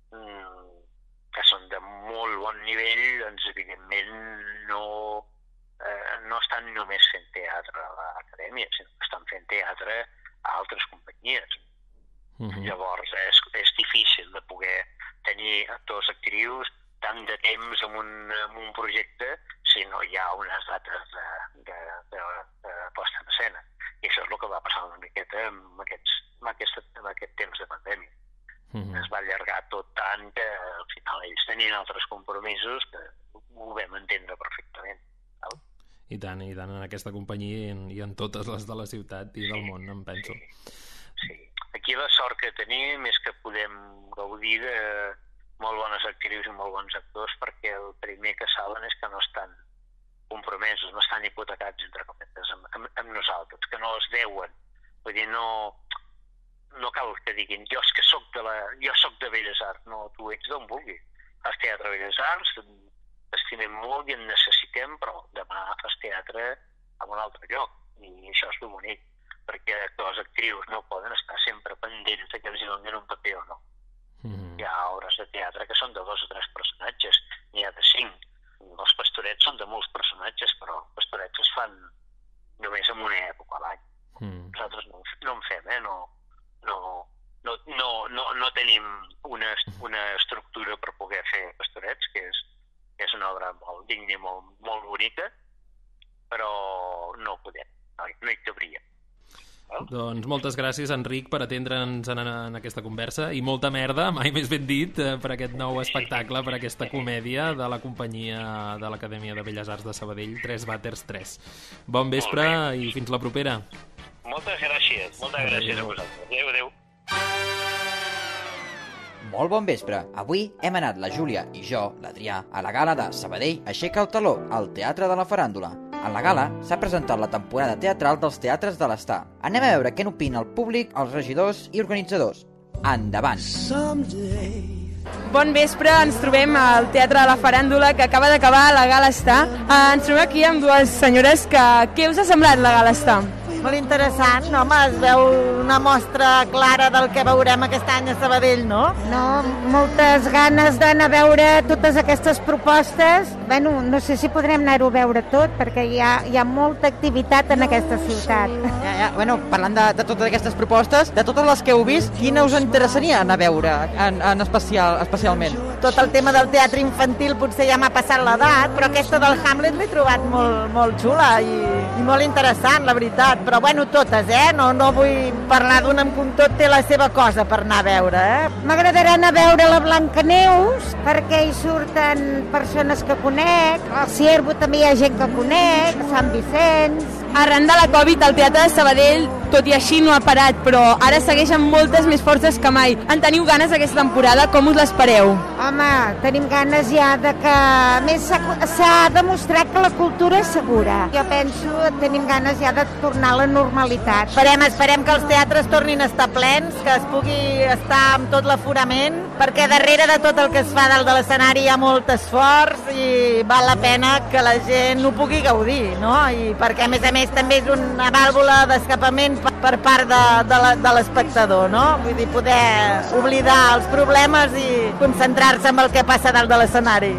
que són de molt bon nivell, doncs evidentment no estan només fent teatre a l'Acadèmia, sinó que estan fent teatre a altres companyies. Llavors és difícil de poder tenir actors-actrius tant de temps en un projecte si no hi ha unes dates de posta en escena. I això és el que va passar una miqueta amb aquest temps de pandèmia. Es va allargar tot tant que al final ells tenien altres compromisos que ho vam entendre perfectament. I tant, en aquesta companyia i en totes les de la ciutat i del món, em penso. Sí. Aquí la sort que tenim és que podem gaudir de molt bones actrius i molt bons actors perquè el primer que saben és que no estan compromesos, no estan hipotecats, entre cometes, amb nosaltres, que no es deuen. Vull dir, no cal que diguin jo soc de Belles Arts, no, tu ets d'on vulguis. Fas teatre a Belles Arts, t'estimem molt i en necessitem, però demà fas teatre en un altre lloc i això és molt bonic, perquè actors, actrius no poden estar sempre pendents que els donin un paper o no. Hi ha obres de teatre que són de 2 o 3 personatges, n'hi ha de 5. Els pastorets són de molts personatges, però els pastorets es fan només en una època a l'any. Nosaltres no en fem, no tenim una estructura per poder fer pastorets, que és una obra molt digna i molt bonica, però no podem, no hi cabríem. Doncs moltes gràcies, Enric, per atendre'ns en aquesta conversa i molta merda, mai més ben dit, per aquest nou espectacle, per aquesta comèdia de la companyia de l'Acadèmia de Belles Arts de Sabadell, 3 Vàters 3. Bon vespre i fins la propera. Moltes gràcies a vosaltres. Adéu. Molt bon vespre. Avui hem anat la Júlia i jo, l'Adrià, a la gala de Sabadell Aixeca el Taló, al Teatre de la Faràndula. En la gala s'ha presentat la temporada teatral dels teatres de l'Estar. Anem a veure què n'opina el públic, els regidors i organitzadors. Endavant! Bon vespre, ens trobem al Teatre de la Faràndula, que acaba d'acabar la gala Estar. Ens trobem aquí amb dues senyores que... Què us ha semblat la gala Estar? Molt interessant, no? Home, es veu una mostra clara del que veurem aquest any a Sabadell, no? No, moltes ganes d'anar a veure totes aquestes propostes. Bueno, no sé si podrem anar-ho a veure tot, perquè hi ha molta activitat en aquesta ciutat. Bueno, parlant de totes aquestes propostes, de totes les que heu vist, quina us interessaria anar a veure en especialment? Tot el tema del teatre infantil potser ja m'ha passat l'edat, però aquesta del Hamlet l'he trobat molt xula i molt interessant, la veritat. Però bueno, totes, No vull parlar d'una amb com tot té la seva cosa per anar a veure, M'agradarà anar a veure la Blancaneus, perquè hi surten persones que conec, al Ciervo també hi ha gent que conec, Sant Vicenç. Arran de la Covid, el Teatre de Sabadell, tot i així, no ha parat, però ara segueix amb moltes més forces que mai. En teniu ganes aquesta temporada? Com us l'espereu? Home, tenim ganes ja de que... A més, s'ha demostrat que la cultura és segura. Jo penso que tenim ganes ja de tornar a la normalitat. Esperem que els teatres tornin a estar plens, que es pugui estar amb tot l'aforament, perquè darrere de tot el que es fa dalt de l'escenari hi ha molt esforç i val la pena que la gent ho pugui gaudir, no? I perquè, a més, també és una vàlvula d'escapament per part de l'espectador, no? Vull dir, poder oblidar els problemes i concentrar-se en el que passa dalt de l'escenari.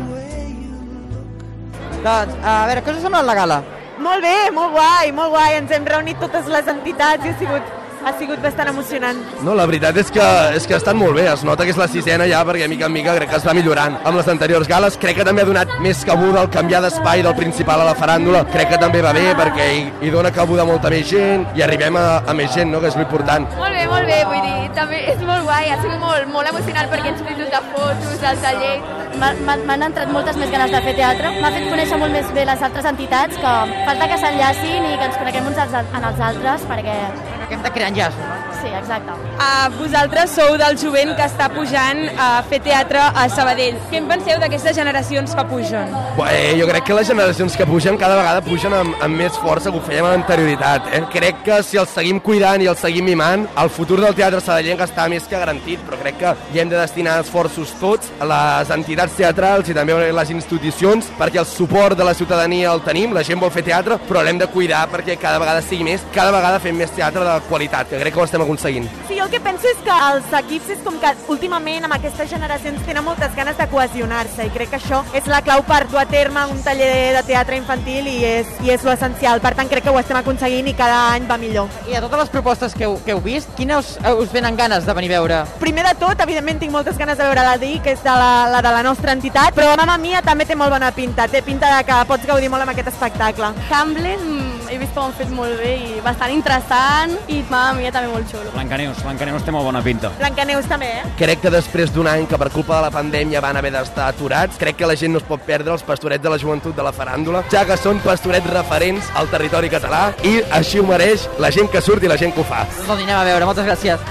Doncs, a veure, què us ha semblat la gala? Molt bé, molt guai. Ens hem reunit totes les entitats i ha sigut bastant emocionant. No, la veritat és que ha estat molt bé. Es nota que és la sisena ja, perquè mica en mica crec que es va millorant amb les anteriors gales. Crec que també ha donat més cabuda al canviar d'espai del principal a la faràndula. Crec que també va bé, perquè hi dona cabuda molta més gent i arribem a més gent, no?, que és l'important. Molt bé, vull dir, també és molt guai, ha sigut molt emocionant perquè ens hem de fotos, del taller. M'han entrat moltes més ganes de fer teatre. M'ha fet conèixer molt més bé les altres entitats, que falta que s'enllacin i que ens coneguem uns en els altres, perquè... Que hem de crear enllaços. Sí, exacte. Vosaltres sou del jovent que està pujant a fer teatre a Sabadell. Què en penseu d'aquestes generacions que pugen? Jo crec que les generacions que pugen cada vegada pugen amb més força que ho fèiem amb anterioritat. Crec que si els seguim cuidant i els seguim mimant, el futur del teatre sabadellenc està més que garantit, però crec que hi hem de destinar esforços tots, les entitats teatrals i també les institucions, perquè el suport de la ciutadania el tenim, la gent vol fer teatre, però l'hem de cuidar perquè cada vegada sigui més, cada vegada fem més teatre de qualitat, que crec que ho estem aconseguint. Sí, jo el que penso és que els equips és com que últimament amb aquestes generacions tenen moltes ganes de cohesionar-se i crec que això és la clau per dur a terme un taller de teatre infantil i és l'essencial. Per tant, crec que ho estem aconseguint i cada any va millor. I de totes les propostes que heu vist, quines us venen ganes de venir a veure? Primer de tot, evidentment, tinc moltes ganes de veure la DI, que és la de la nostra entitat, però Mamma Mia també té molt bona pinta. Té pinta de que pots gaudir molt amb aquest espectacle. Hamlet, he vist que ho han fet molt bé i bastant interessant, i Mamma Mia també molt xulo. Blancaneus té molt bona pinta. Blancaneus també, Crec que després d'un any que per culpa de la pandèmia van haver d'estar aturats, crec que la gent no es pot perdre els pastorets de la joventut de la faràndula, ja que són pastorets referents al territori català i així ho mereix la gent que surt i la gent que ho fa. Doncs anem a veure, moltes gràcies.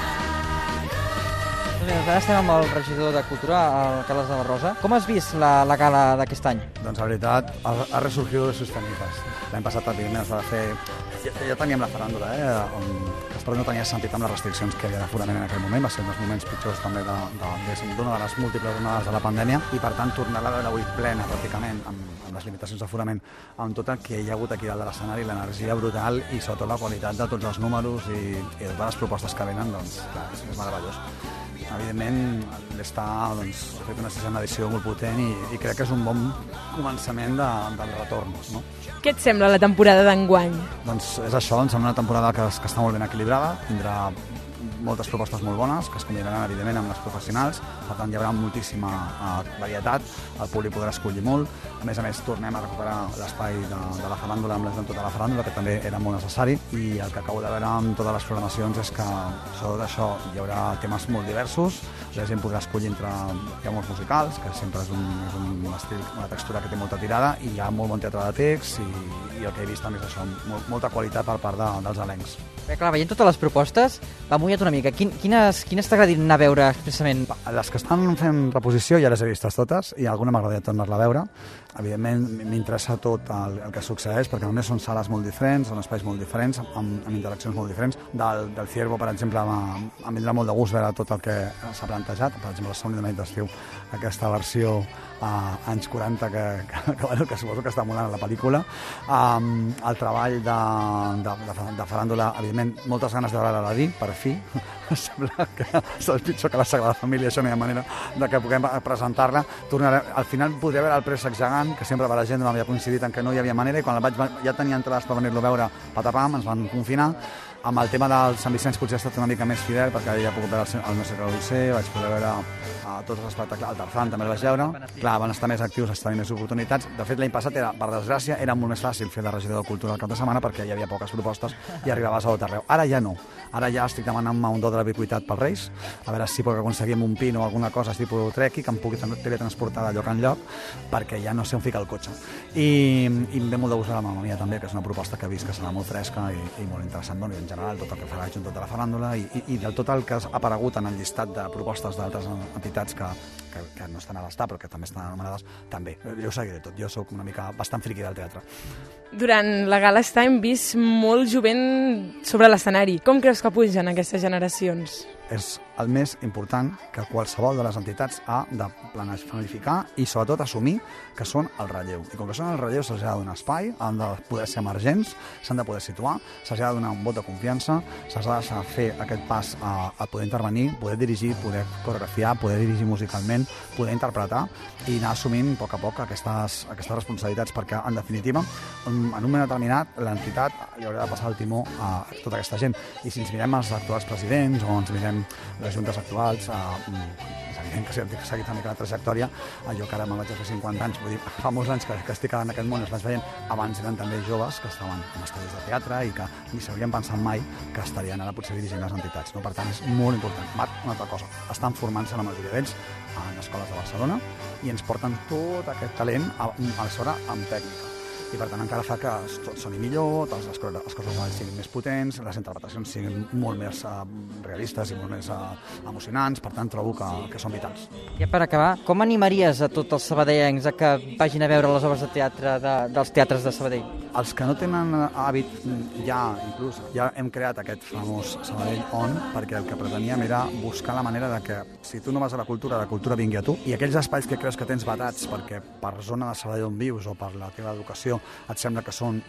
Ara estem amb el regidor de Cultura, el Carles de la Rosa. Com has vist la gala d'aquest any? Doncs la veritat, ha resurgido de sus cenizas. L'any passat, evidentment, es va fer... Ja teníem la faràndula, on l'esport no tenia sentit amb les restriccions que hi havia d'aforament en aquell moment. Va ser un dels moments pitjors també d'una de les múltiples onades de la pandèmia i, per tant, tornar-la a veure avui plena, pràcticament, amb les limitacions d'aforament, amb tot el que hi ha hagut aquí dalt de l'escenari, l'energia brutal i, sobretot, la qualitat de tots els números i de totes les propostes que venen, doncs, clar, és meravellós. Evidentment, ha fet una sisena edició molt potent i crec que és un bon començament del retorn, no? Què et sembla la temporada d'enguany? Doncs és això, em sembla una temporada que està molt ben equilibrada, tindrà moltes propostes molt bones, que es combinaran evidentment amb les professionals, per tant hi haurà moltíssima varietat, el públic podrà escollir molt, a més, tornem a recuperar l'espai de la faràndula amb l'event de la faràndula, que també era molt necessari, i el que acabo de veure amb totes les programacions és que, sobretot això, hi haurà temes molt diversos, la gent podrà escollir entre... Hi ha molts musicals, que sempre és un estil, una textura que té molta tirada, i hi ha molt bon teatre de text, i el que he vist també és això, molta qualitat per part dels elencs. Clar, veient totes les propostes, va mullat una mica. Quines t'ha agradat anar a veure expressament? Les que estan fent reposició ja les he vistes totes i alguna m'agradaria tornar-la a veure. Evidentment, m'interessa tot el que succeeix, perquè només són sales molt diferents, són espais molt diferents, amb interaccions molt diferents. Del Ciervo, per exemple, em vindrà molt de gust veure tot el que s'ha plantejat. Per exemple, la Somni de nit d'estiu, aquesta versió anys 40 que suposo que està molant a la pel·lícula. El treball de faràndula, evidentment, moltes ganes de veure l'Aladí, per fi. Sembla que és el pitjor que la Sagrada Família, això no hi ha manera de que puguem presentar-la. Al final podria veure el Préssec gegant, que sempre per la gent m'havia coincidit en que no hi havia manera, i quan ja tenia entrades per venir-lo a veure, patapam, ens van confinar. Amb el tema del Sant Vicenç potser ha estat una mica més fidel, perquè ja he pogut veure el meu segle Odissé, vaig poder veure tots els espectacles, el Tarzan també el vaig veure. Clar, van estar més actius, es tenien més oportunitats. De fet, l'any passat, per desgràcia, era molt més fàcil fer de regidor de Cultura al cap de setmana perquè hi havia poques propostes i arribaves a tot arreu. Ara ja no. Ara ja estic demanant-me un do de la ubiquitat pels Reis, a veure si aconseguim un pin o alguna cosa tipus Treki que em pugui teletransportar de lloc en lloc, perquè ja no sé on ficar el cotxe. I em ve molt de gust a la Mamma Mia també, que és una proposta que he vist que serà molt fresca i molt interessant, i en general tot el que farà junt tota la faràndula i del tot el que ha aparegut en el llistat de propostes d'altres entitats que no estan a l'Estat però que també estan anomenades, també. Jo ho seguiré tot, jo soc una mica bastant friqui del teatre. Durant la gala hem vist molt jovent sobre l'escenari. Com creus que pugen aquestes generacions? És el més important que qualsevol de les entitats ha de planificar i sobretot assumir que són el relleu. I com que són el relleu se'ls ha de donar espai, han de poder ser emergents, s'han de poder situar, se'ls ha de donar un vot de confiança, se'ls ha de fer aquest pas a poder intervenir, poder dirigir, poder coreografiar, poder dirigir musicalment, poder interpretar i anar assumint a poc aquestes responsabilitats, perquè en definitiva en un moment determinat l'entitat li haurà de passar el timó a tota aquesta gent. I si ens mirem els actuals presidents o ens mirem les juntes actuals, és evident que si hem seguit una mica la trajectòria, jo que ara me'n vaig a fer 50 anys, vull dir, fa molts anys que estic en aquest món, es vaig veient, abans eren també joves que estaven en estudis de teatre i que ni s'haurien pensat mai que estarien ara potser dirigint les entitats. Per tant, és molt important. Una altra cosa, estan formant-se la majoria d'ells en escoles de Barcelona i ens porten tot aquest talent a sobre amb tècnica. I per tant encara fa que tot soni millor, les coses siguin més potents, les interpretacions siguin molt més realistes i molt més emocionants, per tant trobo que són vitals. Ja per acabar, com animaries a tots els sabadellencs a que vagin a veure les obres de teatre dels teatres de Sabadell? Els que no tenen hàbit, ja hem creat aquest famós Sabadell On, perquè el que preteníem era buscar la manera de que si tu no vas a la cultura vingui a tu, i aquells espais que creus que tens vetats perquè per zona de Sabadell on vius o per la teva educació et sembla que són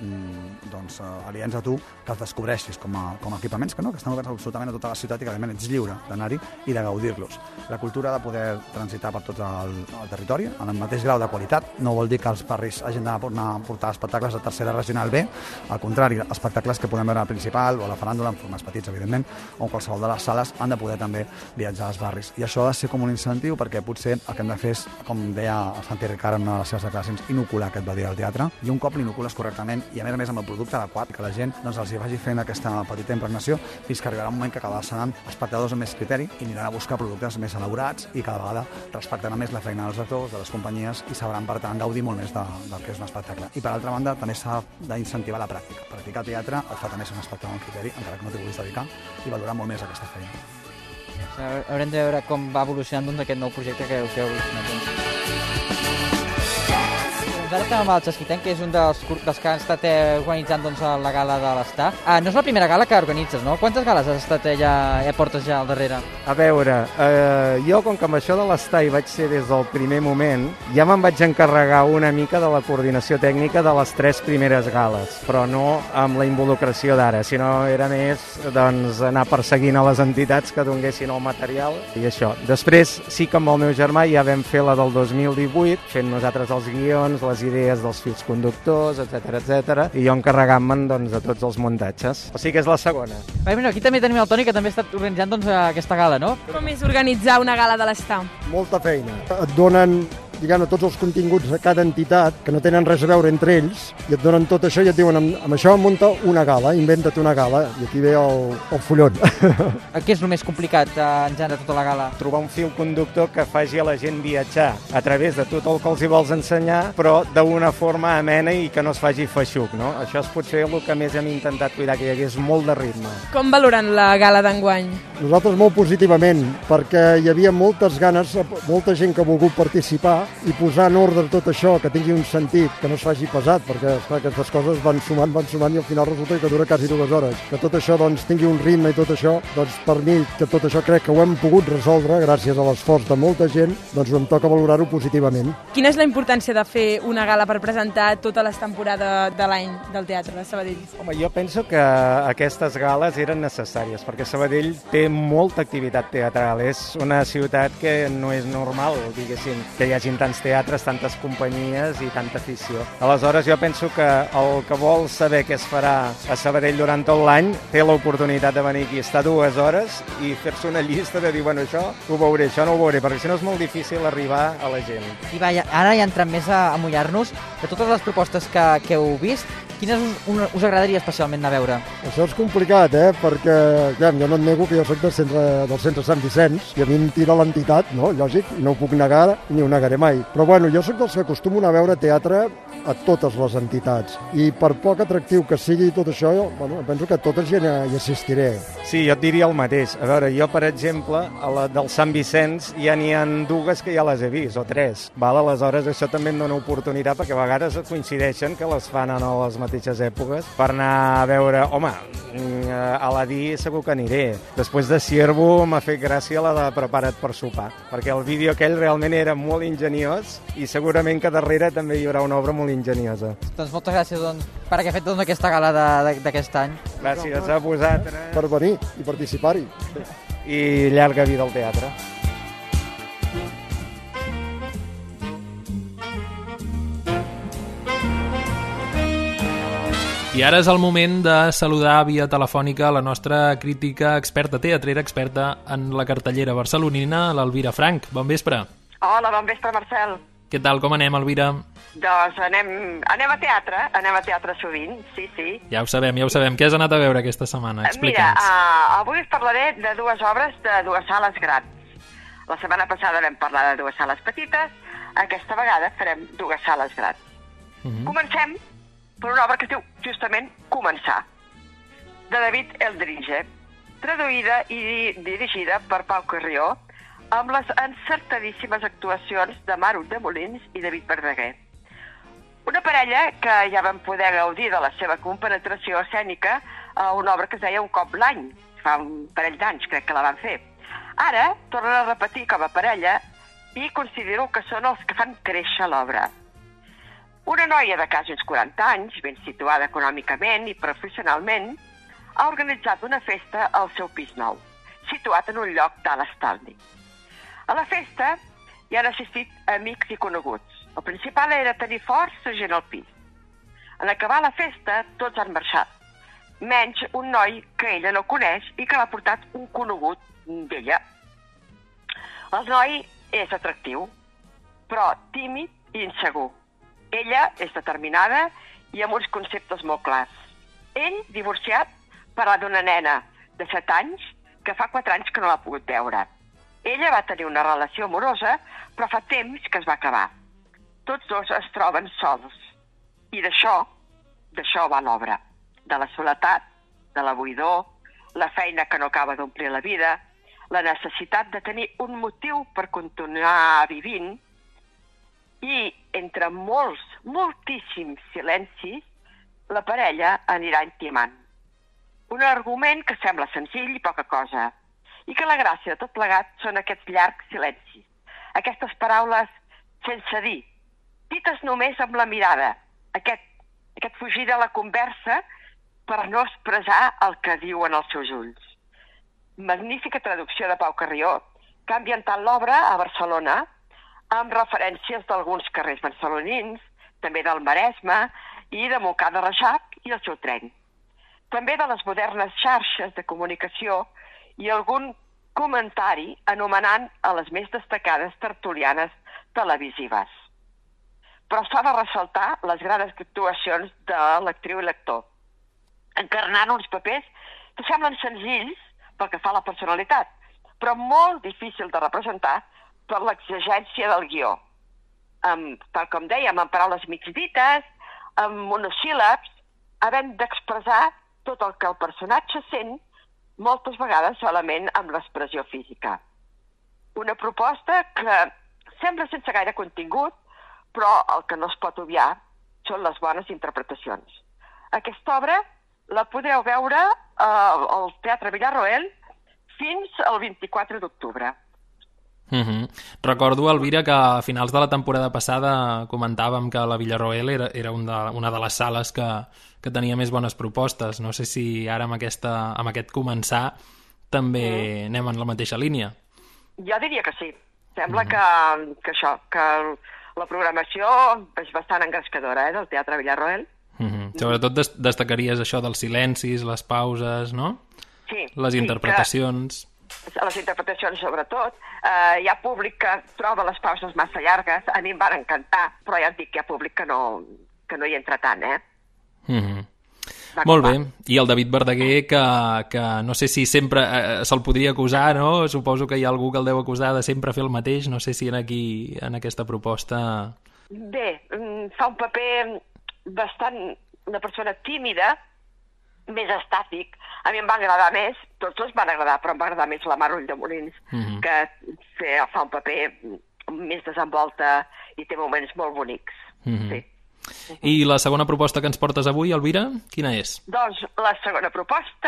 aliens a tu, que els descobreixis com a equipaments que estan oberts absolutament a tota la ciutat i que realment ets lliure d'anar-hi i de gaudir-los. La cultura ha de poder transitar per tot el territori en el mateix grau de qualitat. No vol dir que els barris hagin de portar espectacles de tercera regional B, al contrari, espectacles que podem veure al Principal o a la Faràndula en formats petits, evidentment, o en qualsevol de les sales han de poder també viatjar als barris. I això ha de ser com un incentiu perquè potser el que hem de fer és, com deia Santi Ricard en una de les seves declaracions, inocular aquest badí del teatre, i un cop l'inocules correctament i a més amb el producte adequat, que la gent els hi vagi fent aquesta petita impregnació fins que arribarà un moment que cada vegada seran espectadors amb més criteri i aniran a buscar productes més elaborats i cada vegada respectaran més la feina dels actors, de les companyies i sabran per tant gaudir molt més del que és un espectacle. I per altra banda també s'ha d'incentivar la pràctica. Practicar teatre et fa també ser un espectador amb criteri, encara que no t'hi vulguis dedicar, i valorar molt més aquesta feina. Haurem de veure com va evolucionant aquest nou projecte que heu evolucionat. Ara estem amb el Xesquitent, que és un dels que han estat organitzant la gala de l'Estar. No és la primera gala que organitzes, no? Quantes gales has estat portes ja al darrere? A veure, jo com que amb això de l'Estar hi vaig ser des del primer moment, ja me'n vaig encarregar una mica de la coordinació tècnica de les 3 primeres gales, però no amb la involucració d'ara, sinó era més anar perseguint a les entitats que donessin el material i això. Després sí que amb el meu germà ja vam fer la del 2018, fent nosaltres els guions, les idees dels fils conductors, etc, i jo encarregant-me'n de tots els muntatges. O sigui que és la segona. Aquí també tenim el Toni, que també ha estat organitzant aquesta gala, no? Com és organitzar una gala de l'Estar? Molta feina. Et donen diguem-ne, tots els continguts de cada entitat, que no tenen res a veure entre ells, i et donen tot això i et diuen, amb això munta una gala, inventa't una gala, i aquí ve el follon. Què és el més complicat en general de tota la gala? Trobar un fil conductor que faci a la gent viatjar a través de tot el que els hi vols ensenyar, però d'una forma amena i que no es faci feixuc, no? Això és potser el que més hem intentat cuidar, que hi hagués molt de ritme. Com valoren la gala d'enguany? Nosaltres molt positivament, perquè hi havia moltes ganes, molta gent que ha volgut participar i posar en ordre tot això, que tingui un sentit, que no es faci pesat, perquè esclar, aquestes coses van sumant i al final resulta que dura quasi 2 hores. Que tot això doncs, tingui un ritme i tot això, doncs per mi, que tot això crec que ho hem pogut resoldre gràcies a l'esforç de molta gent, doncs em toca valorar-ho positivament. Quina és la importància de fer una gala per presentar totes les temporades de l'any del teatre de Sabadell? Home, jo penso que aquestes gales eren necessàries, perquè Sabadell té molta activitat teatral. És una ciutat que no és normal, diguéssim, que hi hagin tants teatres, tantes companyies i tanta afició. Aleshores, jo penso que el que vol saber què es farà a Sabadell durant tot l'any té l'oportunitat de venir aquí, estar 2 hores i fer-se una llista de dir, bueno, això ho veuré, això no ho veuré, perquè si no és molt difícil arribar a la gent. I va, ara ja entrem més a mullar-nos. De totes les propostes que heu vist, quines us agradaria especialment anar a veure? Això és complicat, perquè ja, jo no et nego que jo soc del centre Sant Vicenç i a mi em tira l'entitat, no? Lògic, i no ho puc negar ni ho negaré mai. Però bueno, jo soc dels que acostumo a anar a veure teatre a totes les entitats i per poc atractiu que sigui tot això, bueno, penso que a totes hi assistiré. Sí, jo et diria el mateix. A veure, jo, per exemple, a la del Sant Vicenç ja n'hi ha 2 que ja les he vist, o 3. Val? Aleshores, això també em dona oportunitat, perquè a vegades coincideixen que les fan en les mateixes èpoques, per anar a veure, home, a l'Adí segur que aniré. Després de Ciervo m'ha fet gràcia la de Prepara't per sopar, perquè el vídeo aquell realment era molt ingeniós i segurament que darrere també hi haurà una obra molt enginyosa. Doncs moltes gràcies per haver fet aquesta gala d'aquest any. Gràcies a vosaltres. Per venir i participar-hi. I llarga vida al teatre. I ara és el moment de saludar via telefònica la nostra crítica experta teatrera, experta en la cartellera barcelonina, l'Elvira Franch. Bon vespre. Hola, bon vespre, Marcel. Què tal, com anem, Elvira? Doncs anem a teatre sovint, sí. Ja ho sabem. Què has anat a veure aquesta setmana? Explica'ns. Mira, avui us parlaré de 2 obres de 2 sales grans. La setmana passada vam parlar de 2 sales petites, aquesta vegada farem 2 sales grans. Comencem per una obra que es diu justament Començar, de David Eldridge, traduïda i dirigida per Pau Carrió, amb les encertadíssimes actuacions de Maro de Molins i David Verdaguer. Una parella que ja vam poder gaudir de la seva compenetració escènica a una obra que es deia Un cop l'any, fa un parell d'anys crec que la van fer. Ara tornen a repetir com a parella i considero que són els que fan créixer l'obra. Una noia de quasi uns 40 anys, ben situada econòmicament i professionalment, ha organitzat una festa al seu pis nou, situat en un lloc d'alt estalvi. A la festa hi han assistit amics i coneguts. El principal era tenir força gent al pis. En acabar la festa, tots han marxat, menys un noi que ella no coneix i que l'ha portat un conegut d'ella. El noi és atractiu, però tímid i insegur. Ella és determinada i amb uns conceptes molt clars. Ell, divorciat, parla d'una nena de 7 anys que fa 4 anys que no l'ha pogut veure. Ella va tenir una relació amorosa, però fa temps que es va acabar. Tots 2 es troben sols. I d'això va l'obra. De la soledat, de la buidor, la feina que no acaba d'omplir la vida, la necessitat de tenir un motiu per continuar vivint, i entre moltíssims silencis, la parella anirà intimant. Un argument que sembla senzill i poca cosa, i que la gràcia de tot plegat són aquests llargs silencis, aquestes paraules sense dir, dites només amb la mirada, aquest fugir de la conversa per no expressar el que diuen els seus ulls. Magnífica traducció de Pau Carrió, que ha ambientat l'obra a Barcelona, amb referències d'alguns carrers barcelonins, també del Maresme i de Montcada de Reixac i el seu tren. També de les modernes xarxes de comunicació i algun comentari anomenant a les més destacades tertulianes televisives. Però s'ha de ressaltar les grans actuacions de l'actriu i l'actor, encarnant uns papers que semblen senzills pel que fa a la personalitat, però molt difícil de representar per l'exigència del guió. Tal com dèiem, amb paraules mig dites, amb monosíl·labs, havent d'expressar tot el que el personatge sent, moltes vegades solament amb l'expressió física. Una proposta que sembla sense gaire contingut, però el que no es pot obviar són les bones interpretacions. Aquesta obra la podreu veure al Teatre Villarroel fins al 24 d'octubre. Recordo, Elvira, que a finals de la temporada passada comentàvem que la Villarroel era una de les sales que tenia més bones propostes. No sé si ara amb aquest començar també anem en la mateixa línia. Jo diria que sí. Sembla que la programació és bastant engrescadora del Teatre Villarroel. Sobretot destacaries això dels silencis, les pauses, no? Sí. Les interpretacions. Les interpretacions, sobretot. Hi ha públic que troba les pauses massa llargues. A mi em van encantar, però ja et dic que hi ha públic que no hi entra tant, Molt bé. I el David Verdaguer, que no sé si sempre se'l podria acusar, no? Suposo que hi ha algú que el deu acusar de sempre fer el mateix. No sé si aquí, en aquesta proposta... Bé, fa un paper bastant... una persona tímida, més estàtic. A mi em va agradar més, tots dos van agradar, però em va agradar més la Mar Ulldemolins, que fa un paper més desenvolta i té moments molt bonics. Sí. I la segona proposta que ens portes avui, Elvira, quina és? Doncs la segona proposta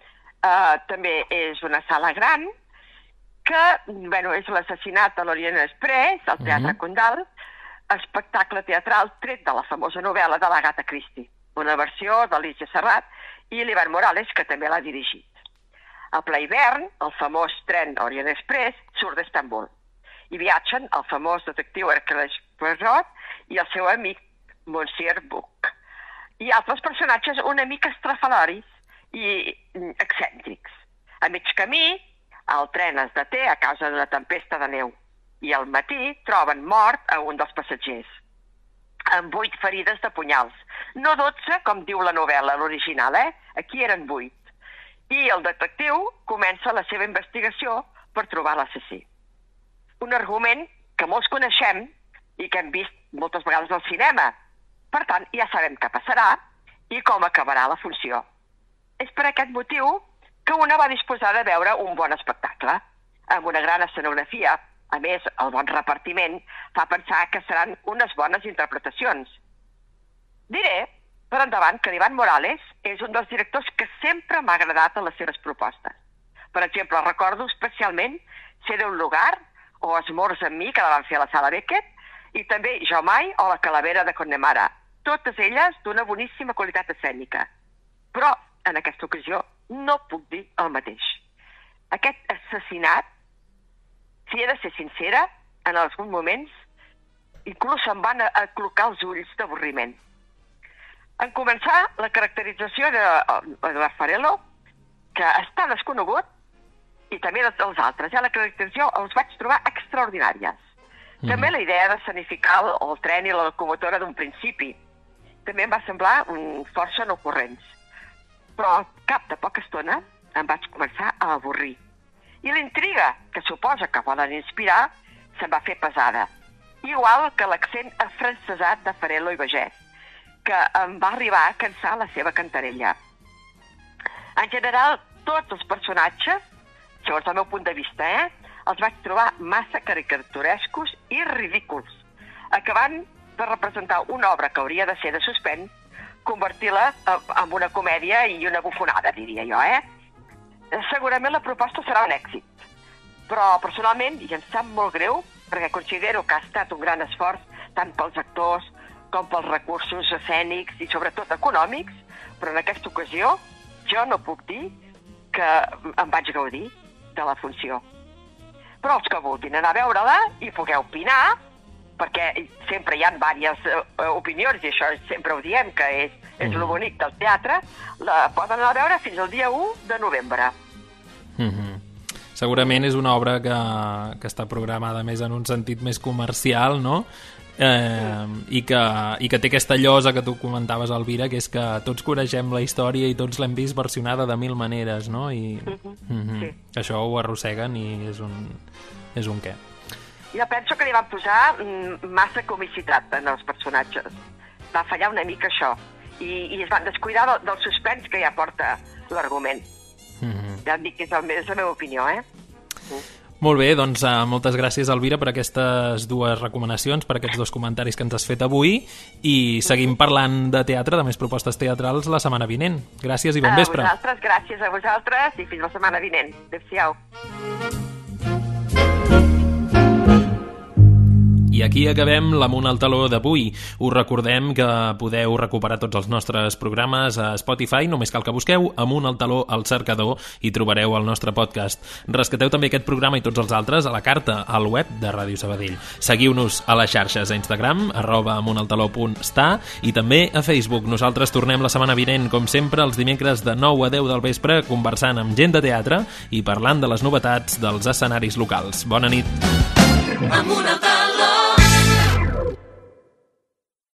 també és una sala gran que, és l'Assassinat a l'Orient Express, al Teatre Condal, espectacle teatral tret de la famosa novel·la de l'Agatha Christie, una versió d'Alícia Serrat i l'Ivan Morales, que també l'ha dirigit. A ple hivern, el famós tren Orient Express surt d'Istanbul i viatgen el famós detectiu Hercule Poirot i el seu amic Monsieur Buck i altres personatges una mica estrafalaris i excèntrics. A mig camí, el tren es deté a causa d'una tempesta de neu i al matí troben mort a un dels passatgers, amb 8 ferides de punyals. No 12, com diu la novel·la, l'original, Aquí eren 8. I el detectiu comença la seva investigació per trobar l'assassí. Un argument que molts coneixem i que hem vist moltes vegades al cinema. Per tant, ja sabem què passarà i com acabarà la funció. És per aquest motiu que una va disposar de veure un bon espectacle, amb una gran escenografia. A més, el bon repartiment fa pensar que seran unes bones interpretacions. Diré, per endavant, que l'Ivan Morales és un dels directors que sempre m'ha agradat a les seves propostes. Per exemple, recordo especialment Ser d'un lugar o Esmorz amb mi, que la van fer a la Sala Beckett, i també Jo mai o La calavera de Connemara, totes elles d'una boníssima qualitat escènica. Però, en aquesta ocasió, no puc dir el mateix. Aquest assassinat, si he de ser sincera, en alguns moments, inclús se'm van aclocar els ulls d'avorriment. En començar, la caracterització de Farello, que està desconegut, i també dels altres. La caracterització els vaig trobar extraordinàries. També la idea d'escenificar el tren i la locomotora d'un principi. També em va semblar força no corrents. Però al cap de poca estona em vaig començar a avorrir. I la intriga, que suposa que volen inspirar, se'm va fer pesada. Igual que l'accent afrancesat de Farello i Bagès, que em va arribar a cansar la seva cantarella. En general, tots els personatges, segons el meu punt de vista, els vaig trobar massa caricaturescos i ridículs, acabant de representar una obra que hauria de ser de suspens, convertir-la en una comèdia i una bufonada, diria jo, Segurament la proposta serà un èxit, però personalment, i em sap molt greu, perquè considero que ha estat un gran esforç tant pels actors com pels recursos escènics i sobretot econòmics, però en aquesta ocasió jo no puc dir que em vaig gaudir de la funció. Però els que vulguin anar a veure-la i poder opinar, perquè sempre hi ha diverses opinions, i això sempre ho diem, que és el bonic del teatre, la poden anar a veure fins al dia 1 de novembre. segurament és una obra que està programada més en un sentit més comercial, no? I que té aquesta llosa que tu comentaves, Elvira, que és que tots coneixem la història i tots l'hem vist versionada de 1000 maneres, no? I Sí. això ho arrosseguen i és un què. Jo penso que li van posar massa comicitat en els personatges. Va fallar una mica això. I es van descuidar del suspens que ja porta l'argument. Ja et dic que és la meva opinió, Molt bé, doncs moltes gràcies, Elvira, per aquestes dues recomanacions, per aquests dos comentaris que ens has fet avui, i seguim parlant de teatre, de més propostes teatrals la setmana vinent. Gràcies i bon vespre. Gràcies a vosaltres i fins la setmana vinent. Adéu-siau. I aquí acabem l'Amunt al Taló d'avui. Us recordem que podeu recuperar tots els nostres programes a Spotify, només cal que busqueu Amunt al Taló al cercador i trobareu el nostre podcast. Rescateu també aquest programa i tots els altres a la carta, al web de Ràdio Sabadell. Seguiu-nos a les xarxes, a Instagram, @amuntaltaló.sta, i també a Facebook. Nosaltres tornem la setmana vinent, com sempre, els dimecres de 9 a 10 del vespre, conversant amb gent de teatre i parlant de les novetats dels escenaris locals. Bona nit. Amunt al Taló.